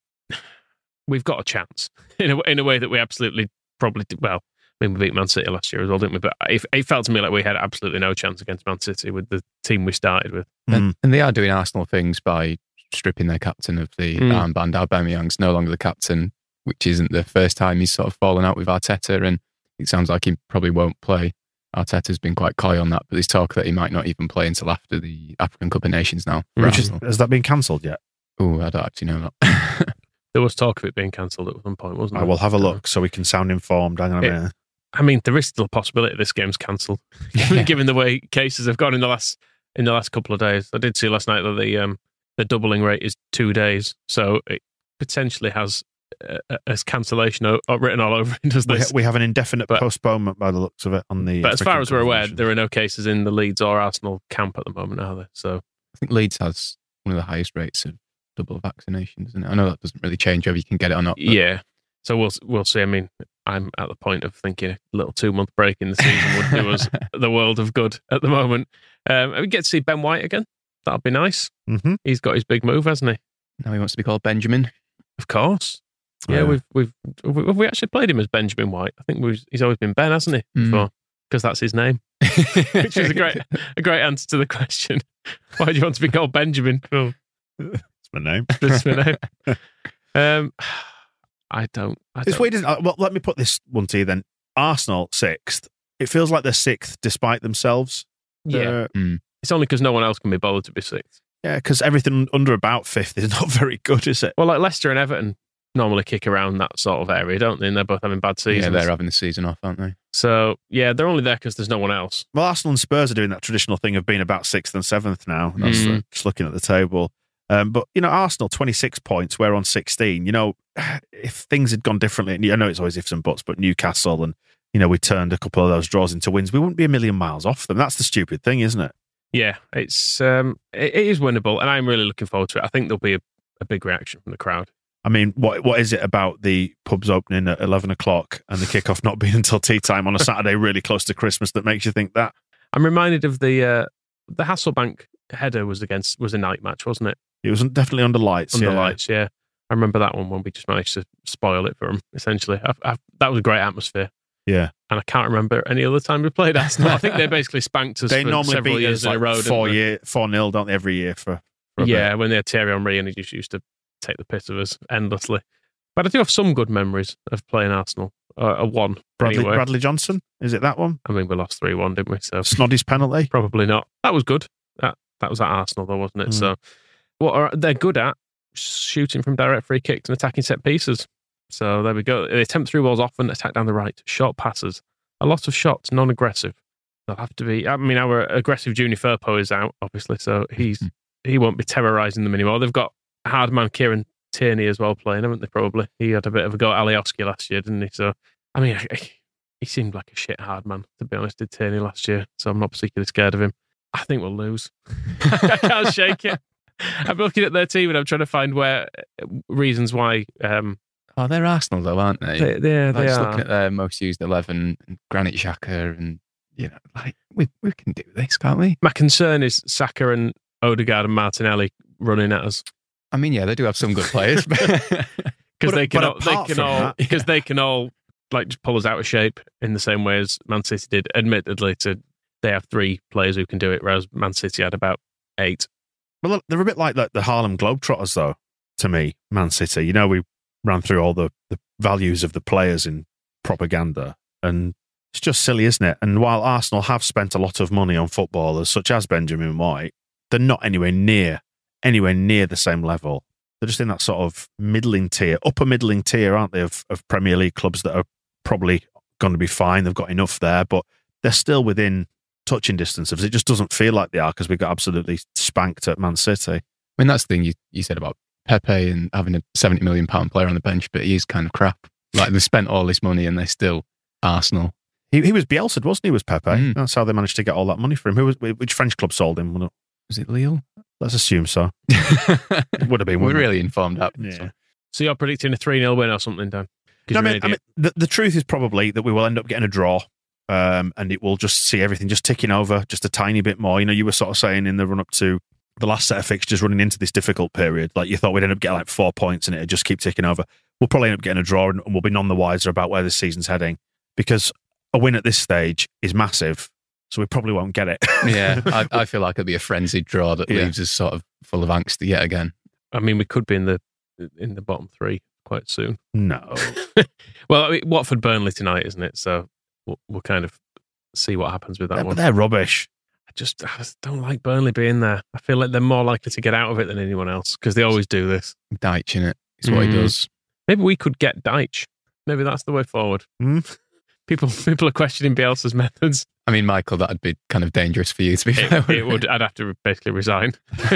we've got a chance in a, in a way that we absolutely probably did. Well, I mean, we beat Man City last year as well, didn't we? But it, it felt to me like we had absolutely no chance against Man City with the team we started with. And, and they are doing Arsenal things by stripping their captain of the Mm. armband. Aubameyang's no longer the captain, which isn't the first time he's sort of fallen out with Arteta, and it sounds like he probably won't play. Arteta's been quite coy on that, but there's talk that he might not even play until after the African Cup of Nations now. for Which is, Arsenal. has that been cancelled yet? Oh, I don't actually know that. There was talk of it being cancelled at one point, wasn't I there? will have a look so we can sound informed. Hang on a It- minute. I mean, there is still a possibility this game's cancelled, given, given the way cases have gone in the last in the last couple of days. I did see last night that the um, the doubling rate is two days, so it potentially has uh, as cancellation o- written all over it. Does We, ha- this? we have an indefinite But- postponement by the looks of it on the. But as far African as we're aware, Confederation. there are no cases in the Leeds or Arsenal camp at the moment, are there? So I think Leeds has one of the highest rates of double vaccination, doesn't it? I know that doesn't really change whether you can get it or not. But yeah, so we'll we'll see. I mean, I'm at the point of thinking a little two month break in the season would do us the world of good at the moment. Um, we get to see Ben White again. That'll be nice. Mhm. He's got his big move, hasn't he? now he wants to be called Benjamin. Of course. Yeah, Yeah. we've we've we- have we actually played him as Benjamin White? I think we've, he's always been Ben, hasn't he? Mm. Before, because that's his name. Which is a great a great answer to the question. Why do you want to be called Benjamin? Well, That's my name. that's my name. Um, I don't. I It's don't. weird, isn't it? Well, let me put this one to you then. Arsenal sixth. It feels like they're sixth despite themselves. Yeah, They're- it's only because no one else can be bothered to be sixth. yeah, because everything under about fifth is not very good, is it? Well, like Leicester and Everton normally kick around that sort of area, don't they? And they're both having bad seasons. Yeah, they're having the season off, aren't they? So yeah, they're only there because there's no one else. Well, Arsenal and Spurs are doing that traditional thing of being about sixth and seventh now. That's Mm. uh, just looking at the table. Um, but, you know, Arsenal, twenty-six points, we're on sixteen. You know, if things had gone differently, and I know it's always ifs and buts, but Newcastle and, you know, we turned a couple of those draws into wins, we wouldn't be a million miles off them. That's the stupid thing, isn't it? Yeah, it's um, it, it is winnable, and I'm really looking forward to it. I think there'll be a, a big reaction from the crowd. I mean, what what is it about the pubs opening at eleven o'clock and the kickoff not being until tea time on a Saturday really close to Christmas that makes you think that? I'm reminded of the uh, the Hasselbank header was against was a night match, wasn't it? It was definitely under lights. Under yeah. lights, yeah. I remember that one when we just managed to spoil it for them. Essentially, I, I, that was a great atmosphere, Yeah. and I can't remember any other time we played Arsenal. I think they basically spanked us They for normally several beat years us in like a row. four didn't they? year, four nil, don't they, every year for, for a Yeah, bit. when they had Thierry Henry and he just used to take the piss of us endlessly. But I do have some good memories of playing Arsenal. Uh, a one, Bradley, anyway. Bradley Johnson, is it that one? I mean, we lost three one, didn't we? So Snoddy's penalty? probably not. That was good. That that was at Arsenal, though, wasn't it? Mm. So what are they're good at? Shooting from direct free kicks and attacking set pieces. So there we go. They attempt through balls often, attack down the right, short passes, a lot of shots, non-aggressive. They'll have to be. I mean, our aggressive Junior Firpo is out, obviously, so he's he won't be terrorising them anymore. They've got hard man Kieran Tierney as well playing, haven't they? Probably he had a bit of a go at Alioski last year, didn't he? So I mean, he seemed like a shit hard man, to be honest, did Tierney last year. So I'm not particularly scared of him. I think we'll lose. I can't shake it. I'm looking at their team and I'm trying to find where reasons why. Um, Oh, they're Arsenal though, aren't they? they, they're, Like, they just are. looking at their most used eleven, and Granit Xhaka, and you know, like we we can do this, can't we? My concern is Saka and Odegaard and Martinelli running at us I mean, yeah, they do have some good players. because But- they can but all, they apart can from all that- because they can all like just pull us out of shape in the same way as Man City did. Admittedly, to they have three players who can do it, whereas Man City had about eight. Well, look, they're a bit like the, the Harlem Globetrotters, though, to me, Man City. You know, we ran through all the, the values of the players in propaganda, and it's just silly, isn't it? And while Arsenal have spent a lot of money on footballers, such as Benjamin White, they're not anywhere near, anywhere near the same level. They're just in that sort of middling tier, upper middling tier, aren't they, of, of Premier League clubs that are probably going to be fine. They've got enough there, but they're still within touching distance of us. It just doesn't feel like they are because we got absolutely spanked at Man City. I mean, that's the thing you, you said about Pepe and having a seventy million pound player on the bench, but he is kind of crap. Like, they spent all this money and they're still Arsenal. He, he was Bielsa, wasn't he, was Pepe? Mm. That's how they managed to get all that money for him. Who was, which French club sold him? Was it Lille? Let's assume so. It would have been. We're wouldn't it? really informed up. Yeah. So. So you're predicting a three nil win or something, Dan? No, I mean, I mean the, the truth is probably that we will end up getting a draw, um, and it will just see everything just ticking over just a tiny bit more. You know, you were sort of saying in the run-up to the last set of fixtures running into this difficult period, like you thought we'd end up getting like four points and it'd just keep ticking over. We'll probably end up getting a draw and, and we'll be none the wiser about where this season's heading, because a win at this stage is massive, so we probably won't get it. Yeah, I, I feel like it'll be a frenzied draw that Yeah. leaves us sort of full of angst yet again. I mean, we could be in the in the bottom three quite soon. No. Well, I mean, Watford Burnley tonight, isn't it? So we'll, we'll kind of see what happens with that They're, one. but they're rubbish. I just, I just don't like Burnley being there. I feel like they're more likely to get out of it than anyone else because they always do this. Deitch in it. It's what Mm. he does. Maybe we could get Deitch. Maybe that's the way forward. Hmm? People, people are questioning Bielsa's methods. I mean, Michael, that'd be kind of dangerous for you to be fair. It, it would. I'd have to basically resign.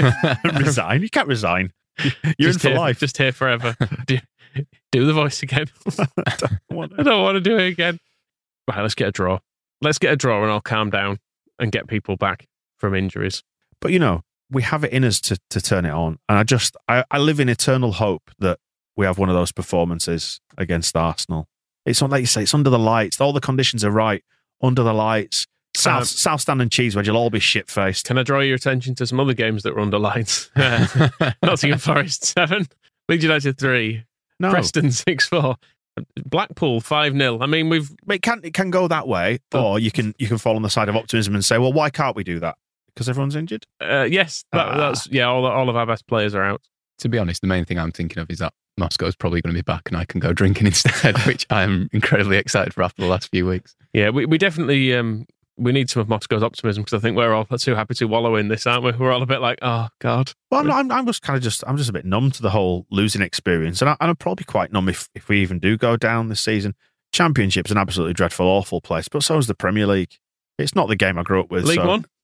Resign? You can't resign. You're Just in for here, life. Just here forever. do, do the voice again. I don't want I don't want to do it again. Right, let's get a draw. Let's get a draw and I'll calm down and get people back from injuries. But, you know, we have it in us to, to turn it on. And I just, I, I live in eternal hope that we have one of those performances against Arsenal. It's not like you say, it's under the lights. All the conditions are right. Under the lights. South, Um, South Stand and Cheese Wedge will all be shit-faced. Can I draw your attention to some other games that were under lights? Uh, Nottingham Forest seven, Leeds United three, No. Preston six four, Blackpool five nil. I mean, we've But it can, it can go that way, or you can you can fall on the side of optimism and say, well, why can't we do that? Because everyone's injured? uh, yes, that, Ah. that's yeah. All all of our best players are out. To be honest, the main thing I'm thinking of is that Moscow's probably going to be back and I can go drinking instead, which I'm incredibly excited for after the last few weeks. Yeah, we we definitely um, we need some of Moscow's optimism because I think we're all too happy to wallow in this, aren't we? We're all a bit like, oh God. Well, I'm, not, I'm, I'm just kind of just I'm just a bit numb to the whole losing experience, and, I, and I'm probably quite numb if, if we even do go down this season. Championship's an absolutely dreadful, awful place, but so is the Premier League. It's not the game I grew up with. League so One.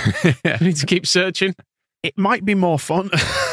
We need to keep searching. It might be more fun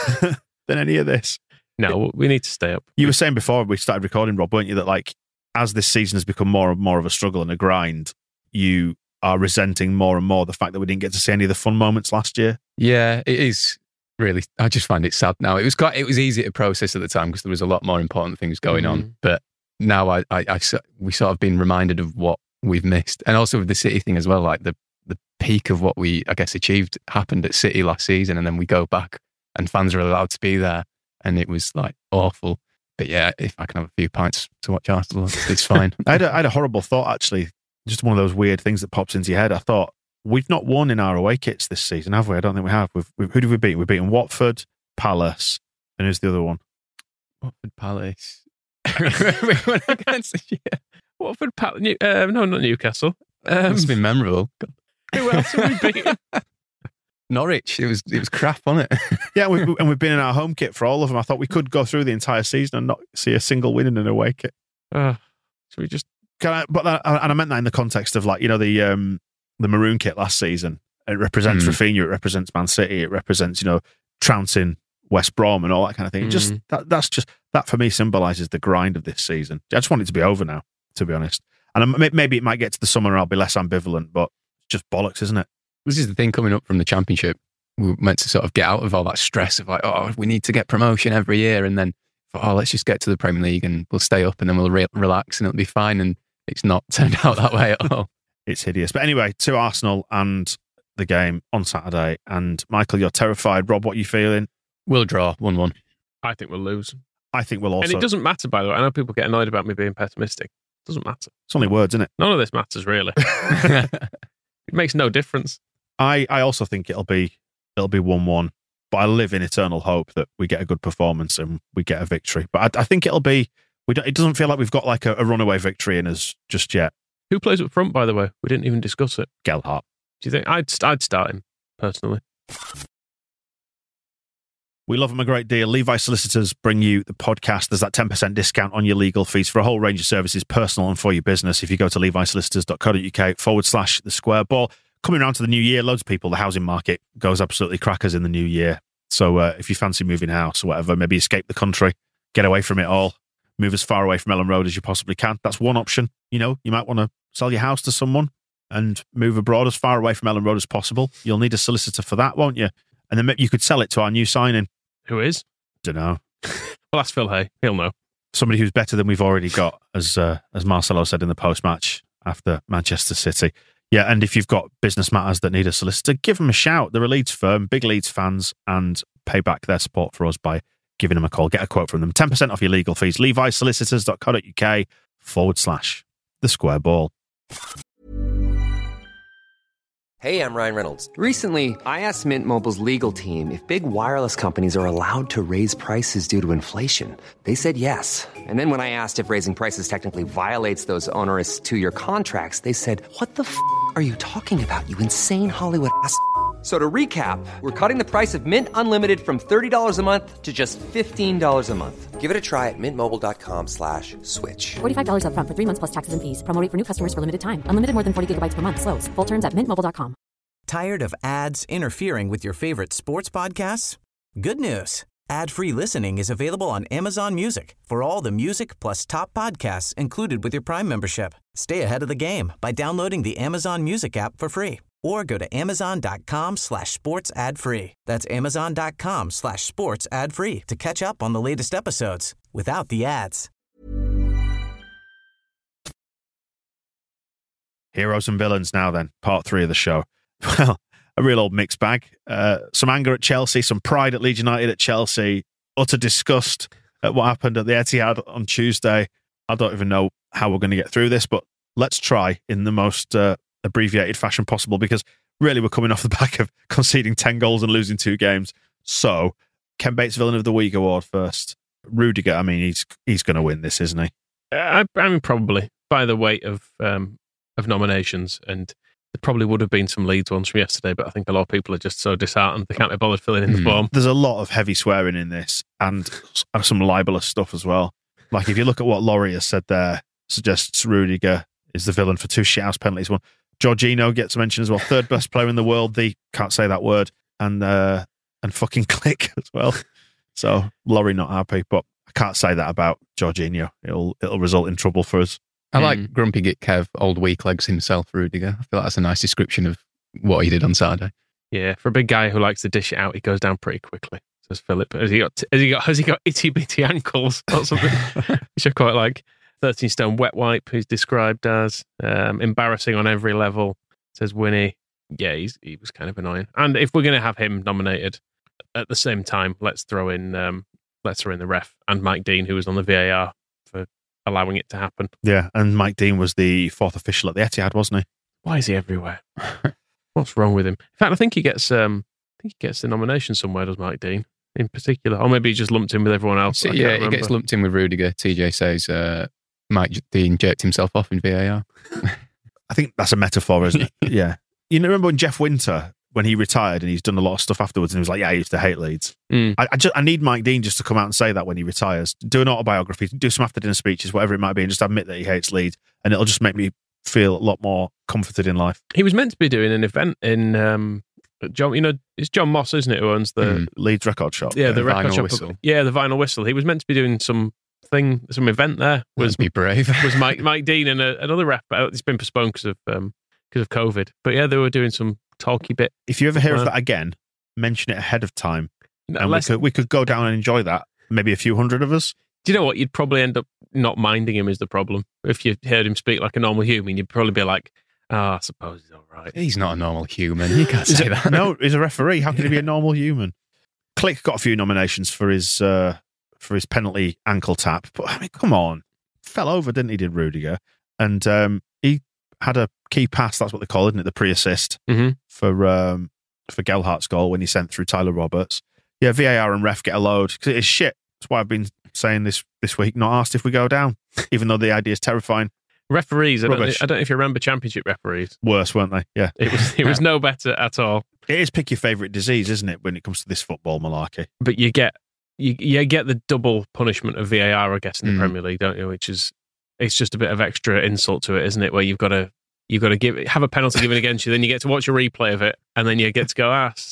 than any of this. No, we need to stay up. You were saying before we started recording, Rob, weren't you, that like as this season has become more and more of a struggle and a grind, you are resenting more and more the fact that we didn't get to see any of the fun moments last year. Yeah, it is really. I just find it sad now. It was quite. It was easy to process at the time because there was a lot more important things going Mhm. on. But now, I, I, I, so- we sort of been reminded of what we've missed, and also with the City thing as well. Like the the peak of what we, I guess, achieved happened at City last season, and then we go back, and fans are allowed to be there, and it was like awful. But yeah, if I can have a few pints to watch Arsenal, it's, it's fine. I had, a, I had a horrible thought, actually. Just one of those weird things that pops into your head. I thought, we've not won in our away kits this season, have we? I don't think we have. We've, we've, who did we beat? We've beaten Watford, Palace, and who's the other one? Watford Palace. we went against this year. Watford, Pal- New- uh, no, not Newcastle. Um, It's been memorable. who else have we beaten? Norwich. It was it was crap on it. Yeah, we've, and we've been in our home kit for all of them. I thought we could go through the entire season and not see a single win in an away kit. Uh, should we just Can I, but that, and I meant that in the context of like, you know, the um, the maroon kit last season. It represents Mm. Rafinha, it represents Man City, it represents, you know, trouncing West Brom and all that kind of thing. It Just Mm. that, that's just that for me symbolises the grind of this season. I just want it to be over now, to be honest. And I- may- maybe it might get to the summer and I'll be less ambivalent, but it's just bollocks, isn't it? This is the thing coming up from the Championship. We were meant to sort of get out of all that stress of like, oh, we need to get promotion every year. And then, oh, let's just get to the Premier League and we'll stay up and then we'll re- relax and it'll be fine. And it's not turned out that way at all. It's hideous. But anyway, to Arsenal and the game on Saturday. And Michael, you're terrified. Rob, what are you feeling? We'll draw one one. I think we'll lose. I think we'll also. And it doesn't matter, by the way. I know people get annoyed about me being pessimistic. It doesn't matter. It's only words, isn't it? None of this matters, really. It makes no difference. I, I also think it'll be it'll be one one, but I live in eternal hope that we get a good performance and we get a victory. But I, I think it'll be. We don't, it doesn't feel like we've got like a, a runaway victory in us just yet. Who plays up front, by the way? We didn't even discuss it. Gelhardt. Do you think I'd I'd start him personally? We love them a great deal. Levi Solicitors bring you the podcast. There's that ten percent discount on your legal fees for a whole range of services, personal and for your business. If you go to levi solicitors dot co dot uk forward slash the square ball. Coming around to the new year, loads of people, the housing market goes absolutely crackers in the new year. So uh, if you fancy moving house or whatever, maybe escape the country, get away from it all, move as far away from Ellen Road as you possibly can. That's one option. You know, you might want to sell your house to someone and move abroad as far away from Ellen Road as possible. You'll need a solicitor for that, won't you? And then maybe you could sell it to our new signing. Who is? Don't know. Well, ask Phil Hay. He'll know. Somebody who's better than we've already got, as uh, as Marcelo said in the post-match after Manchester City. Yeah, and if you've got business matters that need a solicitor, give them a shout. They're a Leeds firm, big Leeds fans, and pay back their support for us by giving them a call. Get a quote from them. ten percent off your legal fees. levi solicitors dot co dot uk forward slash the square ball. Hey, I'm Ryan Reynolds. Recently, I asked Mint Mobile's legal team if big wireless companies are allowed to raise prices due to inflation. They said yes. And then when I asked if raising prices technically violates those onerous two-year contracts, they said, what the f*** are you talking about, you insane Hollywood ass f- So to recap, we're cutting the price of Mint Unlimited from thirty dollars a month to just fifteen dollars a month. Give it a try at mintmobile.com slash switch. forty-five dollars up front for three months plus taxes and fees. Promo rate for new customers for limited time. Unlimited more than forty gigabytes per month. Slows full terms at mint mobile dot com. Tired of ads interfering with your favorite sports podcasts? Good news. Ad-free listening is available on Amazon Music for all the music plus top podcasts included with your Prime membership. Stay ahead of the game by downloading the Amazon Music app for free or go to amazon.com slash sports ad free. That's amazon.com slash sports ad free to catch up on the latest episodes without the ads. Heroes and villains now then, part three of the show. Well, a real old mixed bag. Uh, some anger at Chelsea, some pride at Leeds United at Chelsea, utter disgust at what happened at the Etihad on Tuesday. I don't even know how we're going to get through this, but let's try in the most uh, abbreviated fashion possible, because really we're coming off the back of conceding ten goals and losing two games. So, Ken Bates Villain of the Week award first. Rudiger, I mean, he's he's going to win this, isn't he? I, I mean, probably by the weight of um, of nominations, and there probably would have been some Leeds ones from yesterday, but I think a lot of people are just so disheartened they can't be bothered filling in the form. There's a lot of heavy swearing in this, and some libelous stuff as well. Like if you look at what Laurie has said there, suggests Rudiger is the villain for two shithouse penalties. One, Jorginho gets mentioned as well, third best player in the world. The can't say that word, and uh, and fucking Click as well. So Laurie not happy, but I can't say that about Jorginho. It'll it'll result in trouble for us. I like Grumpy Git Kev, old weak legs himself, Rudiger. I feel like that's a nice description of what he did on Saturday. Yeah, for a big guy who likes to dish it out, he goes down pretty quickly. Says Philip. Has he got? Has he got? Has he got itty bitty ankles or something? Which I quite like. thirteen stone wet wipe. He's described as um, embarrassing on every level. Says Winnie. Yeah, he's he was kind of annoying. And if we're going to have him nominated at the same time, let's throw in um, let's throw in the ref and Mike Dean, who was on the V A R for allowing it to happen. Yeah, and Mike Dean was the fourth official at the Etihad, wasn't he? Why is he everywhere? What's wrong with him? In fact, I think he gets um, I think he gets the nomination somewhere, does Mike Dean in particular? Or maybe he just lumped in with everyone else. So, yeah, he gets lumped in with Rudiger. T J says uh, Mike Dean jerked himself off in V A R. I think that's a metaphor, isn't it? Yeah. You know, remember when Jeff Winter, when he retired and he's done a lot of stuff afterwards, and he was like, yeah, I used to hate Leeds. Mm. I, I, just, I need Mike Dean just to come out and say that when he retires. Do an autobiography, do some after-dinner speeches, whatever it might be, and just admit that he hates Leeds, and it'll just make me feel a lot more comforted in life. He was meant to be doing an event in, um, John. You know, it's John Moss, isn't it, who owns the... Mm. Leeds Record Shop. Yeah, yeah. the record Vinyl shop. Whistle. Yeah, the Vinyl Whistle. He was meant to be doing some thing, some event there. Was Be brave. was Mike Mike Dean and a, another rep, but it's been postponed because of um, because of COVID. But yeah, they were doing some talky bit. If you ever hear Uh, of that again, mention it ahead of time, and we Unless- could, we could go down and enjoy that. Maybe a few hundred of us. Do you know what? You'd probably end up not minding him is the problem. If you heard him speak like a normal human, you'd probably be like, oh, I suppose he's all right. He's not a normal human. You can't Is say it- that. No, he's a referee. How can he be a normal human? Click got a few nominations for his uh, for his penalty ankle tap, but I mean, come on, fell over, didn't he? Did Rudiger, and um, he had a key pass. That's what they call it, isn't it? The pre-assist Mhm. for um, for Gelhardt's goal when he sent through Tyler Roberts. Yeah, V A R and ref get a load because it is shit. That's why I've been saying this this week. Not asked if we go down, even though the idea is terrifying. Referees, I don't, Rubbish. I don't know if you remember Championship referees. Worse, weren't they? Yeah, It was it was no better at all. it is pick your favourite disease, isn't it? When it comes to this football malarkey. But you get you you get the double punishment of V A R, I guess, in the Mm. Premier League, don't you? Which is it's just a bit of extra insult to it, isn't it? Where you've got to you've got to give have a penalty given against you, then you get to watch a replay of it, and then you get to go, ah, s-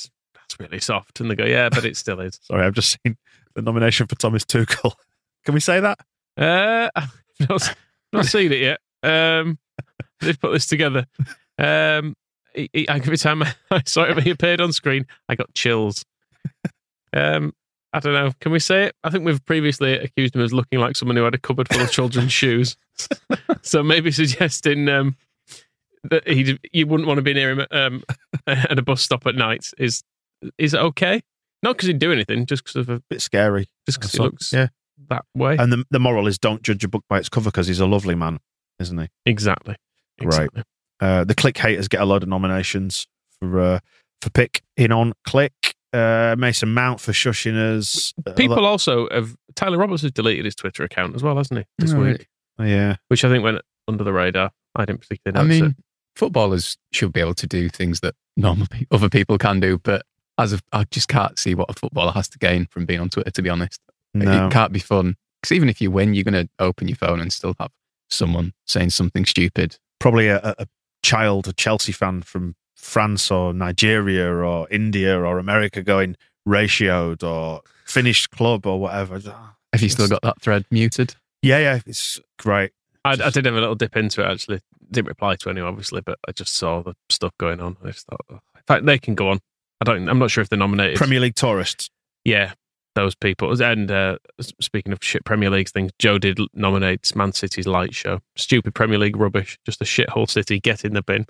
that's really soft. And they go, yeah, but it still is. Sorry, I've just seen the nomination for Thomas Tuchel. Can we say that? Uh, I've not, not seen it yet. Um, they've put this together. Um, he, he, every time I saw it when he appeared on screen, I got chills. Um, I don't know. Can we say it? I think we've previously accused him of looking like someone who had a cupboard full of children's shoes. So maybe suggesting um, that he you wouldn't want to be near him at, um, at a bus stop at night is is it okay? Not because he'd do anything, just because of a bit scary. Just because he So- looks yeah. that way. And the the moral is don't judge a book by its cover because he's a lovely man, isn't he? Exactly. exactly. Uh, the Click haters get a load of nominations for uh, for pick in on Click. Uh, Mason Mount for shushing us. Uh, People also have. Tyler Roberts has deleted his Twitter account as well, hasn't he? This Oh, week, really? yeah, which I think went under the radar. I didn't particularly I notice mean, it. footballers should be able to do things that normal pe- other people can do, but as a, I just can't see what a footballer has to gain from being on Twitter, to be honest. No. It can't be fun. Because even if you win, you're going to open your phone and still have someone saying something stupid. probably a, a child, a Chelsea fan from France or Nigeria or India or America going ratioed or finished club or whatever. Have you still got that thread muted? Yeah, yeah, it's great. I, I did have a little dip into it, actually. Didn't reply to any, obviously, but I just saw the stuff going on. I just thought, oh, in fact, they can go on. I don't. I'm not sure if they're nominated. Premier League tourists. Yeah, those people. And uh, speaking of shit Premier League things, Joe did nominate Man City's Light Show. Stupid Premier League rubbish. Just a shithole city. Get in the bin.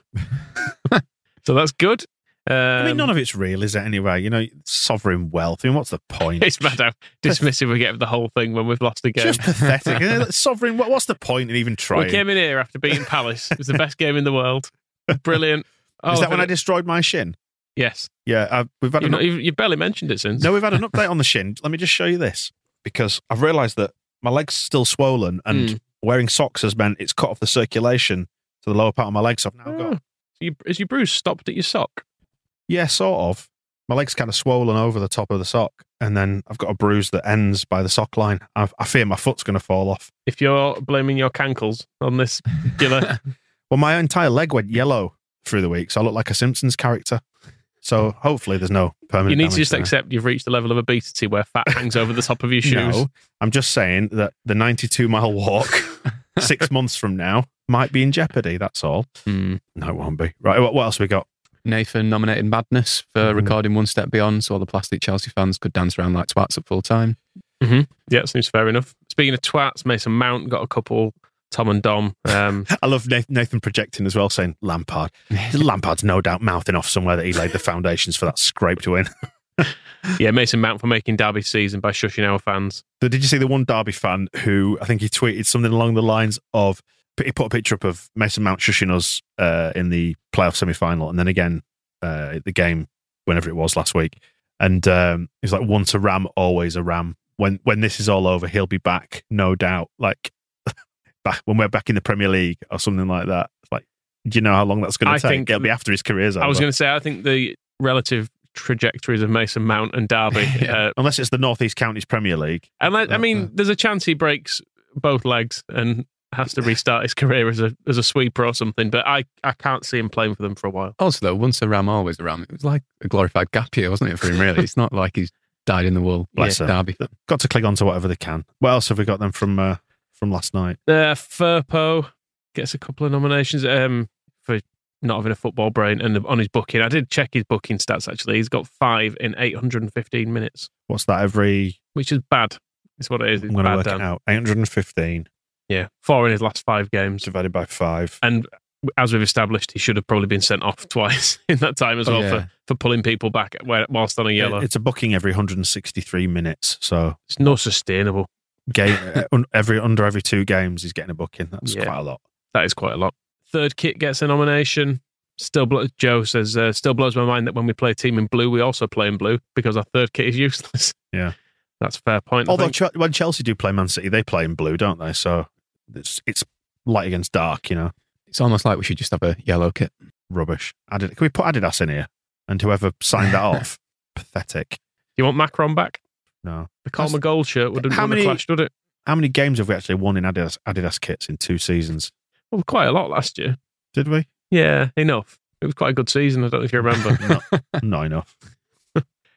So that's good. Um, I mean, none of it's real, is it? Anyway, you know, sovereign wealth. I mean, what's the point? It's mad how dismissive we get of the whole thing when we've lost a game. Just pathetic. isn't it? Sovereign. What, what's the point in even trying? We came in here after beating Palace. It was the best game in the world. Brilliant. Oh, is that when I did it- destroyed my shin? Yes. Yeah, uh, we've had You've, an not, you've, you've barely mentioned it since. No, we've had an update on the shin. Let me just show you this because I've realised that my leg's still swollen and Mm. wearing socks has meant it's cut off the circulation to the lower part of my legs. So I've now Oh. got, So you, is your bruise stopped at your sock? yeah, sort of. My leg's kind of swollen over the top of the sock and then I've got a bruise that ends by the sock line. I, I fear my foot's going to fall off. If you're blaming your cankles on this particular... Well, my entire leg went yellow through the week, so I look like a Simpsons character. So hopefully there's no permanent you need to damage just there. accept you've reached the level of obesity where fat hangs over the top of your shoes. No, I'm just saying that the ninety-two mile walk six months from now might be in jeopardy. That's all. Hmm. No, it won't be. Right, what, what else we got? Nathan nominated Madness for Mhm. recording One Step Beyond so all the plastic Chelsea fans could dance around like twats at full time. Mm-hmm. Yeah, seems fair enough. Speaking of twats, Mason Mount got a couple, Tom and Dom. Um, I love Nathan, Nathan projecting as well, saying Lampard. Lampard's no doubt mouthing off somewhere that he laid the foundations for that scrape to win. yeah, Mason Mount for making Derby season by shushing our fans. So did you see the one Derby fan who I think he tweeted something along the lines of he put a picture up of Mason Mount shushing us uh, in the playoff semi-final and then again uh, at the game whenever it was last week, and um, he's like, once a ram, always a ram. When when this is all over, he'll be back, no doubt. Like back when we're back in the Premier League or something like that. It's like, do you know how long that's going I to take? think- It'll be after his career's over. I was going to say, I think the relative trajectories of Mason Mount and Derby. uh, Unless it's the North East Counties Premier League. and I, I Uh, mean, uh. there's a chance he breaks both legs and has to restart his career as a as a sweeper or something. But I, I can't see him playing for them for a while. Also, though, once a ram, always a ram. It was like a glorified gap year, wasn't it, for him, really? It's not like he's died in the wool. Bless like him. Derby. Got to click onto whatever they can. What else have we got then from uh, from last night? Uh, Furpo gets a couple of nominations um, for not having a football brain and on his booking. I did check his booking stats, actually. He's got five in eight hundred fifteen minutes, What's that every... which is bad. It's what it is. It's I'm going to bad, work Dan. it out. eight hundred fifteen Yeah, four in his last five games. divided by five. And as we've established, he should have probably been sent off twice in that time as well Yeah. for, for pulling people back where- whilst on a yellow. It's a booking every one hundred sixty-three minutes. So It's not sustainable. game un- every under every two games he's getting a booking. That's Yeah. quite a lot. That is quite a lot. Third kit gets a nomination. Still, blo- Joe says, uh, still blows my mind that when we play a team in blue, we also play in blue because our third kit is useless. Yeah. That's a fair point. I Although think. Ch- when Chelsea do play Man City, they play in blue, don't they? So it's it's light against dark, you know. It's almost like we should just have a yellow kit. Rubbish. Adid- Can we put Adidas in here? And whoever signed that off, pathetic. You want Macron back? No. The Colin That's- McGold shirt wouldn't How wouldn't many- have clashed, would it? How many games have we actually won in Adidas Adidas kits in two seasons? Well, quite a lot last year. Did we? Yeah, enough. It was quite a good season. I don't know if you remember. not, not enough.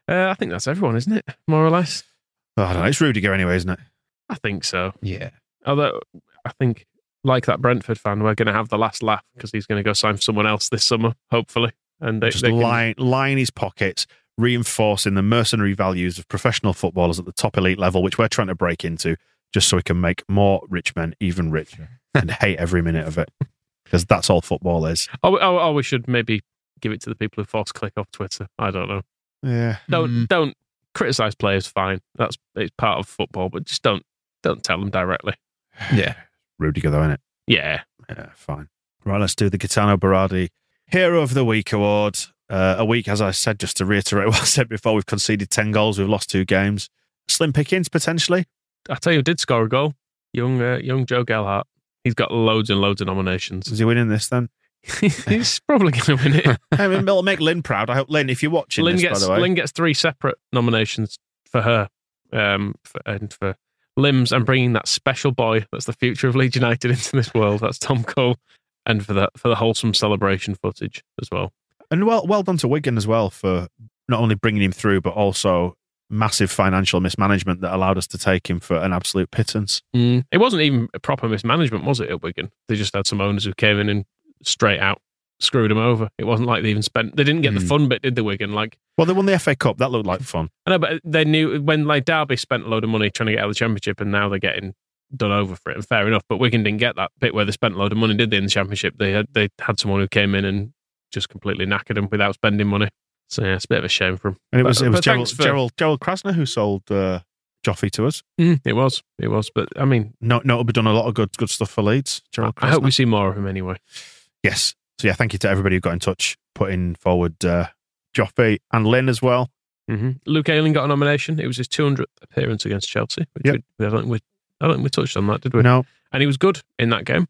Uh, I think that's everyone, isn't it? More or less. Oh, I don't know. It's Rudiger anyway, isn't it? I think so. Yeah. Although, I think, like that Brentford fan, we're going to have the last laugh because he's going to go sign for someone else this summer, hopefully. And they, Just they can... line, line his pockets, reinforcing the mercenary values of professional footballers at the top elite level, which we're trying to break into, just so we can make more rich men even richer and hate every minute of it. Because that's all football is. Oh, oh, oh, we should maybe give it to the people who force click off Twitter. I don't know. Yeah. Don't Mm. don't criticize players. Fine, that's it's part of football, but just don't don't tell them directly. Yeah. Rudiger, though, isn't it? Yeah, Yeah, fine. Right, let's do the Gaetano Berardi Hero of the Week award. Uh, a week, as I said, just to reiterate what I said before, we've conceded ten goals, we've lost two games. Slim pickings, potentially. I tell you, who did score a goal. Young uh, young Joe Gelhardt. He's got loads and loads of nominations. Is he winning this then? He's probably going to win it. I mean, it'll make Lynn proud. I hope, Lynn, if you're watching Lynn this, gets by the way. Lynn gets three separate nominations for her, um, for, and for limbs and bringing that special boy that's the future of Leeds United into this world. That's Tom Cole, and for the for the wholesome celebration footage as well. And well, well done to Wigan as well for not only bringing him through, but also massive financial mismanagement that allowed us to take him for an absolute pittance. Mm. It wasn't even a proper mismanagement, was it, at Wigan? They just had some owners who came in and straight out screwed him over. It wasn't like they even spent... They didn't get Mm. the fun bit, did they, Wigan? Like, Well, they won the F A Cup. That looked like fun. I know, but they knew when like Derby spent a load of money trying to get out of the Championship and now they're getting done over for it. And fair enough, but Wigan didn't get that bit where they spent a load of money, did they, in the Championship? They had, they had someone who came in and just completely knackered them without spending money. So yeah, it's a bit of a shame for him. And it But- was it was but Gerald, thanks for- Gerald, Gerald Krasner who sold uh, Joffrey to us. Mm, it was, it was. But I mean, No, Notably done a lot of good good stuff for Leeds. Gerald I hope Krasner. we see more of him anyway. Yes. So yeah, thank you to everybody who got in touch, putting forward uh, Joffrey and Lynn as well. Mm-hmm. Luke Ayling got a nomination. It was his two hundredth appearance against Chelsea. Which Yep. we, I, don't think we, I don't think we touched on that, did we? No. And he was good in that game.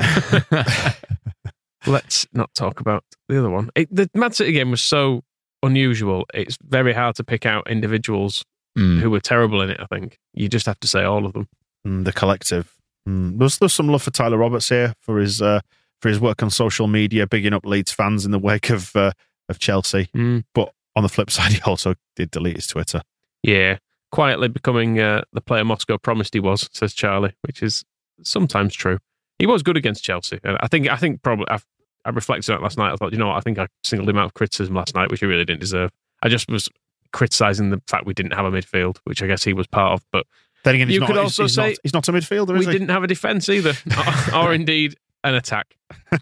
Let's not talk about the other one. It, the Man City game was so unusual. It's very hard to pick out individuals Mm. who were terrible in it, I think. You just have to say all of them. Mm, the collective. Mm. There's, there's some love for Tyler Roberts here for his uh, for his work on social media, bigging up Leeds fans in the wake of uh, of Chelsea. Mm. But on the flip side, he also did delete his Twitter. Yeah. Quietly becoming uh, the player Moscow promised he was, says Charlie, which is sometimes true. He was good against Chelsea. And I think I think probably I've, I reflected on it last night. I thought, you know what, I think I singled him out of criticism last night, which he really didn't deserve. I just was criticising the fact we didn't have a midfield, which I guess he was part of. But Then again, he's You not, could he's- also he's say not, he's not a midfielder, we is he? didn't have a defence either, or, or indeed an attack.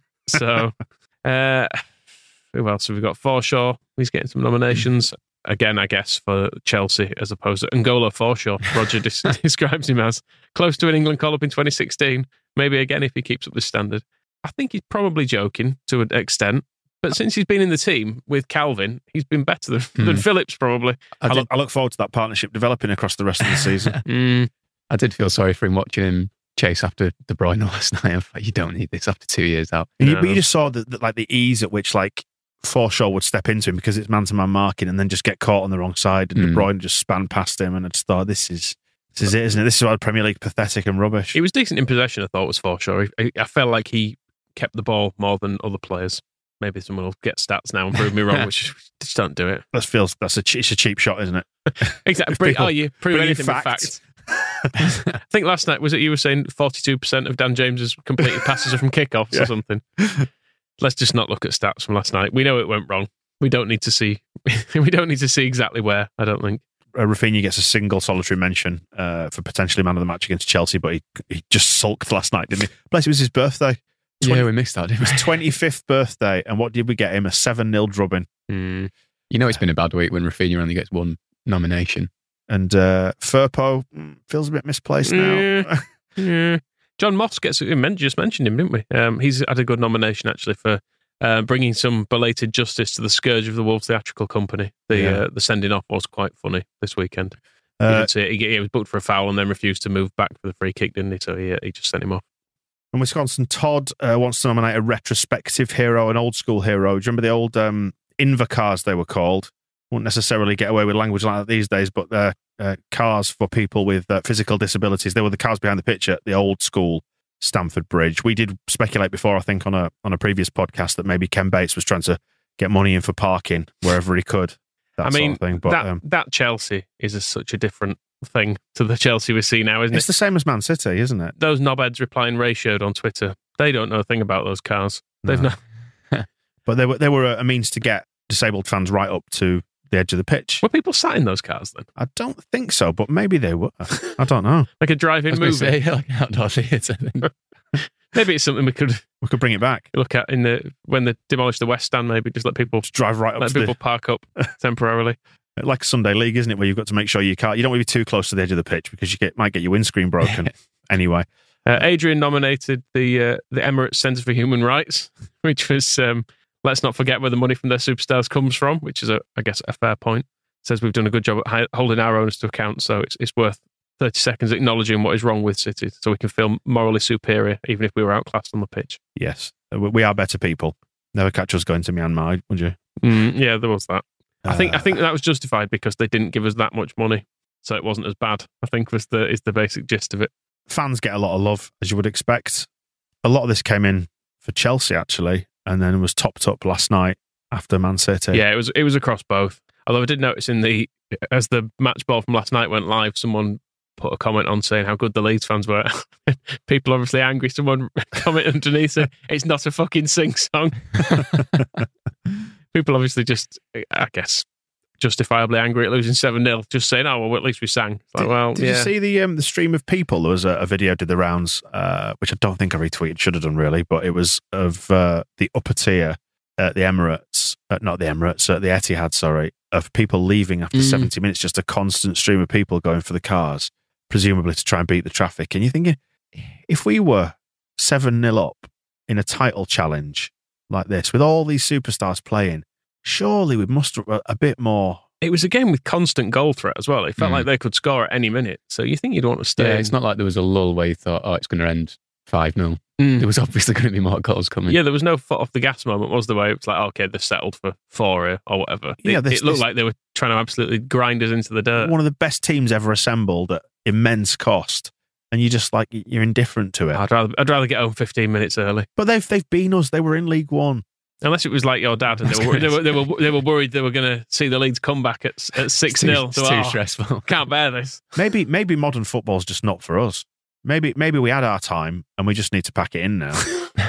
So, uh, who else have we got? Forshaw, he's getting some nominations. Again, I guess, for Chelsea as opposed to N'Golo Forshaw. Roger des- describes him as close to an England call-up in twenty sixteen. Maybe again if he keeps up this standard. I think he's probably joking to an extent. But since he's been in the team with Calvin, he's been better than, Hmm. than Phillips, probably. I, I look, did, I look forward to that partnership developing across the rest of the season. Mm. I did feel sorry for him watching him chase after De Bruyne last night. I thought, you don't need this after two years out. And you, No. but you just saw the, the, like the ease at which like Forshaw would step into him because it's man-to-man marking and then just get caught on the wrong side and Mm. De Bruyne just span past him and I just thought, this is this is it, isn't it? This is why the Premier League pathetic and rubbish. He was decent in possession, I thought, was Forshaw. I, I felt like he kept the ball more than other players. Maybe someone will get stats now and prove me wrong, which just don't do it. That feels that's a che- it's a cheap shot, isn't it? Exactly. If Bring, people oh, you prove bring in anything with facts. facts. I think last night, was it you were saying forty-two percent of Dan James's completed passes are from kickoffs Yeah. or something? Let's just not look at stats from last night. We know it went wrong. We don't need to see. we don't need to see exactly where, I don't think. Uh, Rafinha gets a single solitary mention uh, for potentially man of the match against Chelsea, but he he just sulked last night, didn't he? Plus, it was his birthday. Yeah, we missed that, didn't we? His twenty-fifth birthday, and what did we get him? A seven nil drubbing. Mm. You know it's been a bad week when Rafinha only gets one nomination. And uh, Firpo mm, feels a bit misplaced now. Yeah. Yeah. John Moss gets, we men- just mentioned him, didn't we? Um, he's had a good nomination, actually, for uh, bringing some belated justice to the scourge of the Wolves Theatrical Company. The Yeah. uh, the sending off was quite funny this weekend. You Uh, did see it. He, he was booked for a foul and then refused to move back for the free kick, didn't he? So he, uh, he just sent him off. And Wisconsin Todd uh, wants to nominate a retrospective hero, an old school hero. Do you remember the old um, Inva-cars they were called? Won't necessarily get away with language like that these days, but they're uh, cars for people with uh, physical disabilities. They were the cars behind the pitch at the old school Stamford Bridge. We did speculate before, I think, on a on a previous podcast that maybe Ken Bates was trying to get money in for parking wherever he could. that I mean, sort of thing. But that, um, that Chelsea is a, such a different thing to the Chelsea we see now, isn't it's it? the same as Man City, isn't it? Those knobheads replying ratioed on Twitter, they don't know a thing about those cars. They've No. not. But they were they were a means to get disabled fans right up to the edge of the pitch. Were people sat in those cars then? I don't think so, but maybe they were. I don't know. Like a I drive-in was going to movie? say, like an outdoor theatre. then. Maybe it's something we could We could bring it back. look at in the when they demolish the West Stand. Maybe just let people Just drive right up let to people park up temporarily. the, like a Sunday league, isn't it? Where you've got to make sure you can't. You don't want to be too close to the edge of the pitch because you get might get your windscreen broken. Anyway, Uh, Adrian nominated the uh, the Emirates Centre for Human Rights, which was um, let's not forget where the money from their superstars comes from, which is a I guess a fair point. Says we've done a good job at hi- holding our owners to account, so it's it's worth thirty seconds acknowledging what is wrong with City, so we can feel morally superior, even if we were outclassed on the pitch. yes, we we are better people. Never catch us going to Myanmar, would you? Mm, yeah, there was that. I think I Uh, think that was justified because they didn't give us that much money, so it wasn't as bad. I think was the is the basic gist of it. Fans get a lot of love, as you would expect. A lot of this came in for Chelsea, actually, and then was topped up last night after Man City. Yeah, it was it was across both. Although I did notice in the as the match ball from last night went live, someone put a comment on saying how good the Leeds fans were. People obviously angry. Someone comment underneath it, it's not a fucking sing song. People obviously just, I guess, justifiably angry at losing seven nil, just saying, oh, well, at least we sang. It's like, Did, well, did yeah. you see the um, the stream of people? There was a, a video did the rounds, uh, which I don't think I retweeted. Should have done really, but it was of uh, the upper tier at the Emirates, uh, not the Emirates, at the Etihad. Sorry, of people leaving after Mm. seventy minutes. Just a constant stream of people going for the cars, presumably to try and beat the traffic. And you're thinking, if we were seven nil up in a title challenge like this, with all these superstars playing, surely we'd muster up a, a bit more. It was a game with constant goal threat as well. It felt Mm. like they could score at any minute. So you think you'd want to stay. Yeah, in- it's not like there was a lull where you thought, oh, it's going to end five nil. Mm. There was obviously going to be more goals coming. Yeah, there was no foot off the gas moment, was there? Where it was like, okay, they're settled for four here or whatever. Yeah, it, this- it looked this- like they were trying to absolutely grind us into the dirt. One of the best teams ever assembled at immense cost, and you just like you're indifferent to it. I'd rather I'd rather get home fifteen minutes early. But they've they've been us. They were in League One. Unless it was like your dad, and they were they were they were, they were worried they were going to see the Leeds come back at at It's six too, nil. it's So, too oh, stressful. can't bear this. Maybe maybe modern football's just not for us. Maybe maybe we had our time and we just need to pack it in now.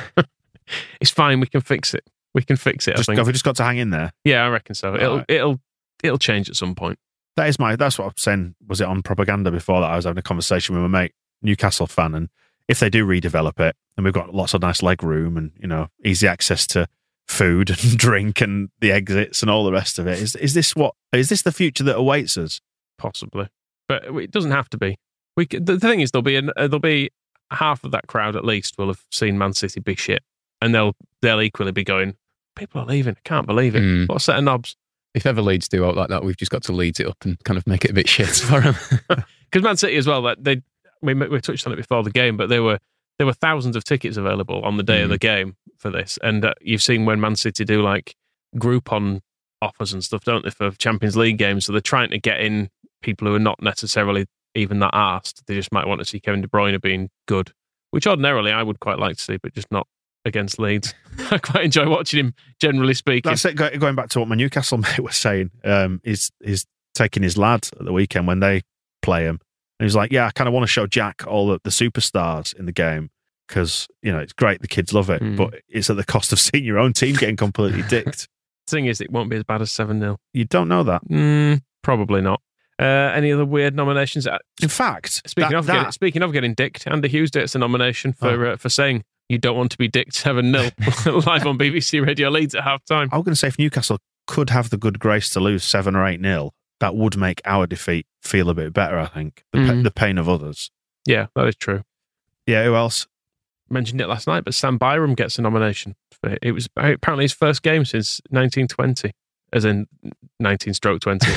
It's fine. We can fix it. We can fix it. just, I have think. we just got to hang in there? Yeah, I reckon so. It'll Right. it'll it'll change at some point. That is my. That's what I'm saying. Was it on propaganda before that? I was having a conversation with my mate, Newcastle fan, and if they do redevelop it, and we've got lots of nice leg room and you know easy access to food and drink and the exits and all the rest of it, is is this what is this the future that awaits us? Possibly, but it doesn't have to be. We c- the thing is, there'll be an, uh, there'll be half of that crowd at least will have seen Man City be shit, and they'll they'll equally be going, people are leaving. I can't believe it. Mm. What a set of knobs. If ever Leeds do out like that, we've just got to Leeds it up and kind of make it a bit shit for them. Because Man City as well, that they we we touched on it before the game, but there were there were thousands of tickets available on the day of Mm. the game for this, and uh, you've seen when Man City do like Groupon offers and stuff, don't they, for Champions League games? So they're trying to get in people who are not necessarily even that arsed. They just might want to see Kevin De Bruyne being good, which ordinarily I would quite like to see, but just not against Leeds. I quite enjoy watching him, generally speaking. That's it. Go- Going back to what my Newcastle mate was saying, um, he's he's taking his lad at the weekend when they play him, and he's like, "Yeah, I kind of want to show Jack all the, the superstars in the game because you know it's great, the kids love it, Mm. but it's at the cost of seeing your own team getting completely dicked." The thing is, it won't be as bad as seven nil. You don't know that. Mm, probably not. Uh, any other weird nominations? Uh, In fact, Speaking that, of that, getting, speaking of getting dicked, Andy Hughes gets a nomination for Oh. uh, for saying you don't want to be dicked seven nil live on B B C Radio Leeds at half time. I was going to say, if Newcastle could have the good grace to lose seven or eight nil, that would make our defeat feel a bit better. I think the, pa- Mm. the pain of others. Yeah, that is true. Yeah. Who else? Mentioned it last night, but Sam Byram gets a nomination. For, it was apparently his first game since nineteen twenty, as in nineteen stroke twenty.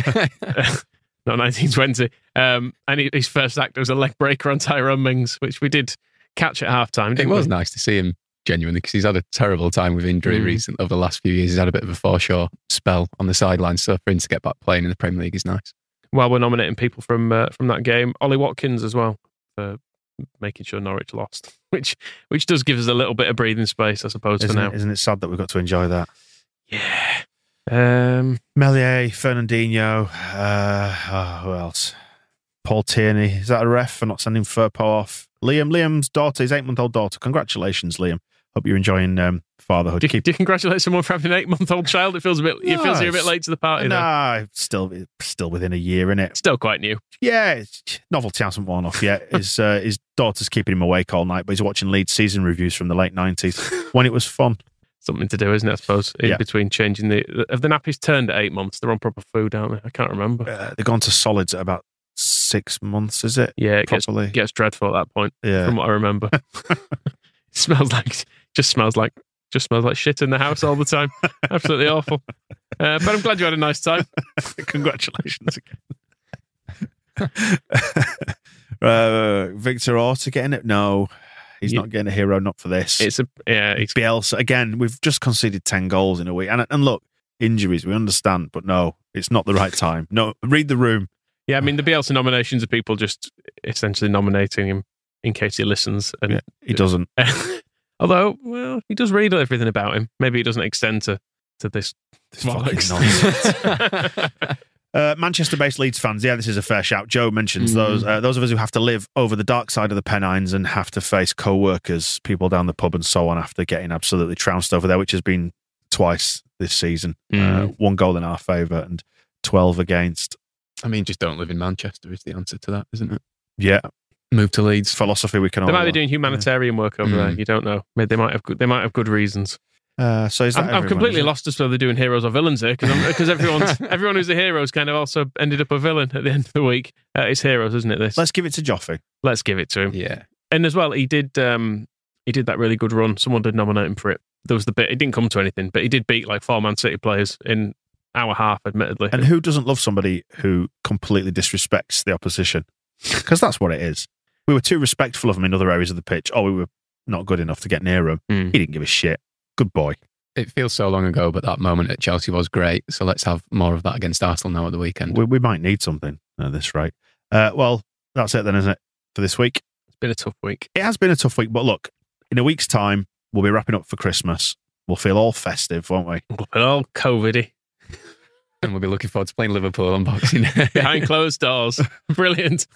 Not nineteen twenty. Um, and he, his first act was a leg breaker on Tyrone Mings, which we did catch at half time. It was nice to see him genuinely because he's had a terrible time with injury Mm. recently over the last few years. He's had a bit of a foreshore spell on the sidelines, so for him to get back playing in the Premier League is nice. While we're nominating people from uh, from that game, Ollie Watkins as well for making sure Norwich lost, which which does give us a little bit of breathing space, I suppose, Isn't for now. it, isn't it sad that we've got to enjoy that? Yeah. Um, Melier, Fernandinho, uh, oh, who else? Paul Tierney. Is that a ref for not sending Firpo off? Liam, Liam's daughter, his eight-month-old daughter. Congratulations, Liam. Hope you're enjoying um, fatherhood. Do you, Keep... do you congratulate someone for having an eight-month-old child? It feels a bit. No, it feels you're a bit late to the party. Nah, still, still within a year, innit? Still quite new. Yeah, it's, novelty hasn't worn off yet. His uh, his daughter's keeping him awake all night, but he's watching Leeds season reviews from the late nineties when it was fun. Something to do, isn't it? I suppose in Yeah. between changing the. Have the nappies turned at eight months? They're on proper food, aren't they? I can't remember. Uh, they've gone to solids at about six months, is it? Yeah, it gets, properly. gets dreadful at that point. Yeah. From what I remember, it smells like just smells like just smells like shit in the house all the time. Absolutely awful. Uh, but I'm glad you had a nice time. Congratulations again. uh, Victor Orta getting it? No, he's Yeah. not getting a hero. Not for this. It's a yeah. It's, Bielsa again. We've just conceded ten goals in a week, and and look, injuries we understand, but no, it's not the right time. No, read the room. yeah. I mean, the Bielsa nominations are people just essentially nominating him in case he listens, and Yeah, he doesn't. although, well, he does read everything about him. Maybe he doesn't extend to to this. This fucking nonsense. Uh, Manchester-based Leeds fans, yeah, this is a fair shout. Joe mentions Mm. those uh, those of us who have to live over the dark side of the Pennines and have to face co-workers, people down the pub and so on after getting absolutely trounced over there, which has been twice this season. Mm. Uh, one goal in our favour and twelve against. I mean, just don't live in Manchester is the answer to that, isn't it? Yeah, Move to Leeds. philosophy we can all They might be learn. doing humanitarian work over Mm. there. You don't know. Maybe they might have. Good, they might have good reasons. Uh, so is that I'm, I'm everyone, completely is it? lost as to whether they're doing heroes or villains here because everyone's everyone who's a hero has kind of also ended up a villain at the end of the week. Uh, it's heroes, isn't it? This. Let's give it to Joffrey. Let's give it to him. Yeah. And as well, he did. Um, he did that really good run. Someone did nominate him for it. There was the bit. It didn't come to anything, but he did beat like four Man City players in hour half. Admittedly, And who doesn't love somebody who completely disrespects the opposition? Because that's what it is. We were too respectful of him in other areas of the pitch, or we were not good enough to get near him. Mm. He didn't give a shit. Good boy. It feels so long ago, but that moment at Chelsea was great. So let's have more of that against Arsenal now at the weekend. We, we might need something at this rate. Uh, well, that's it then, isn't it, for this week? it's been a tough week. It has been a tough week, but look, in a week's time, we'll be wrapping up for Christmas. We'll feel all festive, won't we? But all COVIDy And we'll be looking forward to playing Liverpool on Boxing Day. behind closed doors. Brilliant.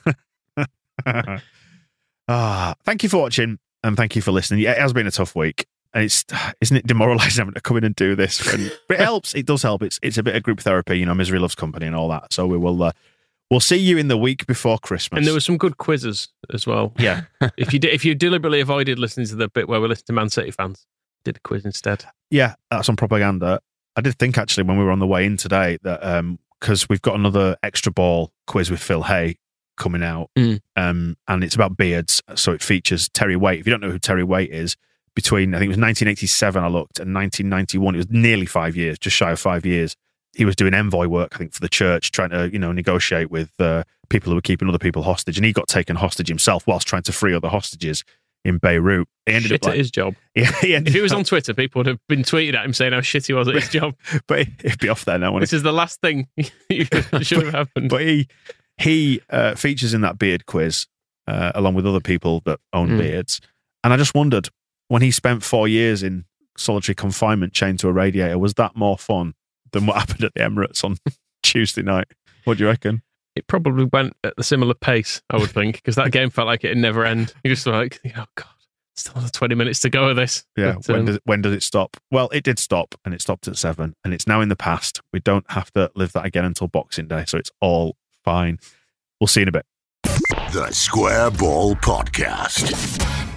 ah, thank you for watching and thank you for listening. Yeah, it has been a tough week. And it's isn't it demoralising having to come in and do this? And, but it helps. It does help. It's it's a bit of group therapy, you know. Misery loves company and all that. So we will uh, we'll see you in the week before Christmas. And there were some good quizzes as well. yeah, If you did, if you deliberately avoided listening to the bit where we listened to Man City fans, did a quiz instead. yeah. That's on propaganda. I did think actually when we were on the way in today that um because we've got another extra ball quiz with Phil Hay coming out, Mm. um and it's about beards. So it features Terry Waite. If you don't know who Terry Waite is. Between, I think it was nineteen eighty-seven, I looked, and nineteen ninety-one, it was nearly five years, just shy of five years. He was doing envoy work, I think, for the church, trying to, you know, negotiate with uh, people who were keeping other people hostage. And he got taken hostage himself whilst trying to free other hostages in Beirut. He ended Shit up like, at his job. Yeah, he ended If he was up- on Twitter, people would have been tweeting at him saying how shit he was at his job. but he'd be off there now. wouldn't This is the last thing you should have happened. But he he uh, features in that beard quiz uh, along with other people that own Mm. beards. And I just wondered, when he spent four years in solitary confinement chained to a radiator, was that more fun than what happened at the Emirates on Tuesday night? What do you reckon? It probably went at a similar pace, I would think, because that game felt like it'd never end. You just like, oh God, still another twenty minutes to go of this. Yeah, But, when um, does when does it stop? Well, it did stop, and it stopped at seven, and it's now in the past. We don't have to live that again until Boxing Day, so it's all fine. We'll see you in a bit. The Square Ball Podcast.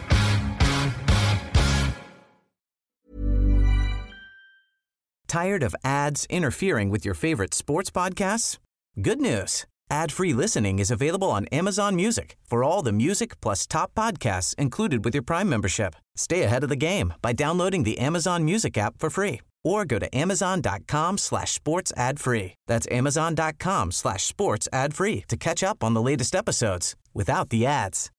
Tired of ads interfering with your favorite sports podcasts? Good news. Ad-free listening is available on Amazon Music for all the music plus top podcasts included with your Prime membership. Stay ahead of the game by downloading the Amazon Music app for free or go to amazon.com slash sports ad free. That's amazon.com slash sports ad free to catch up on the latest episodes without the ads.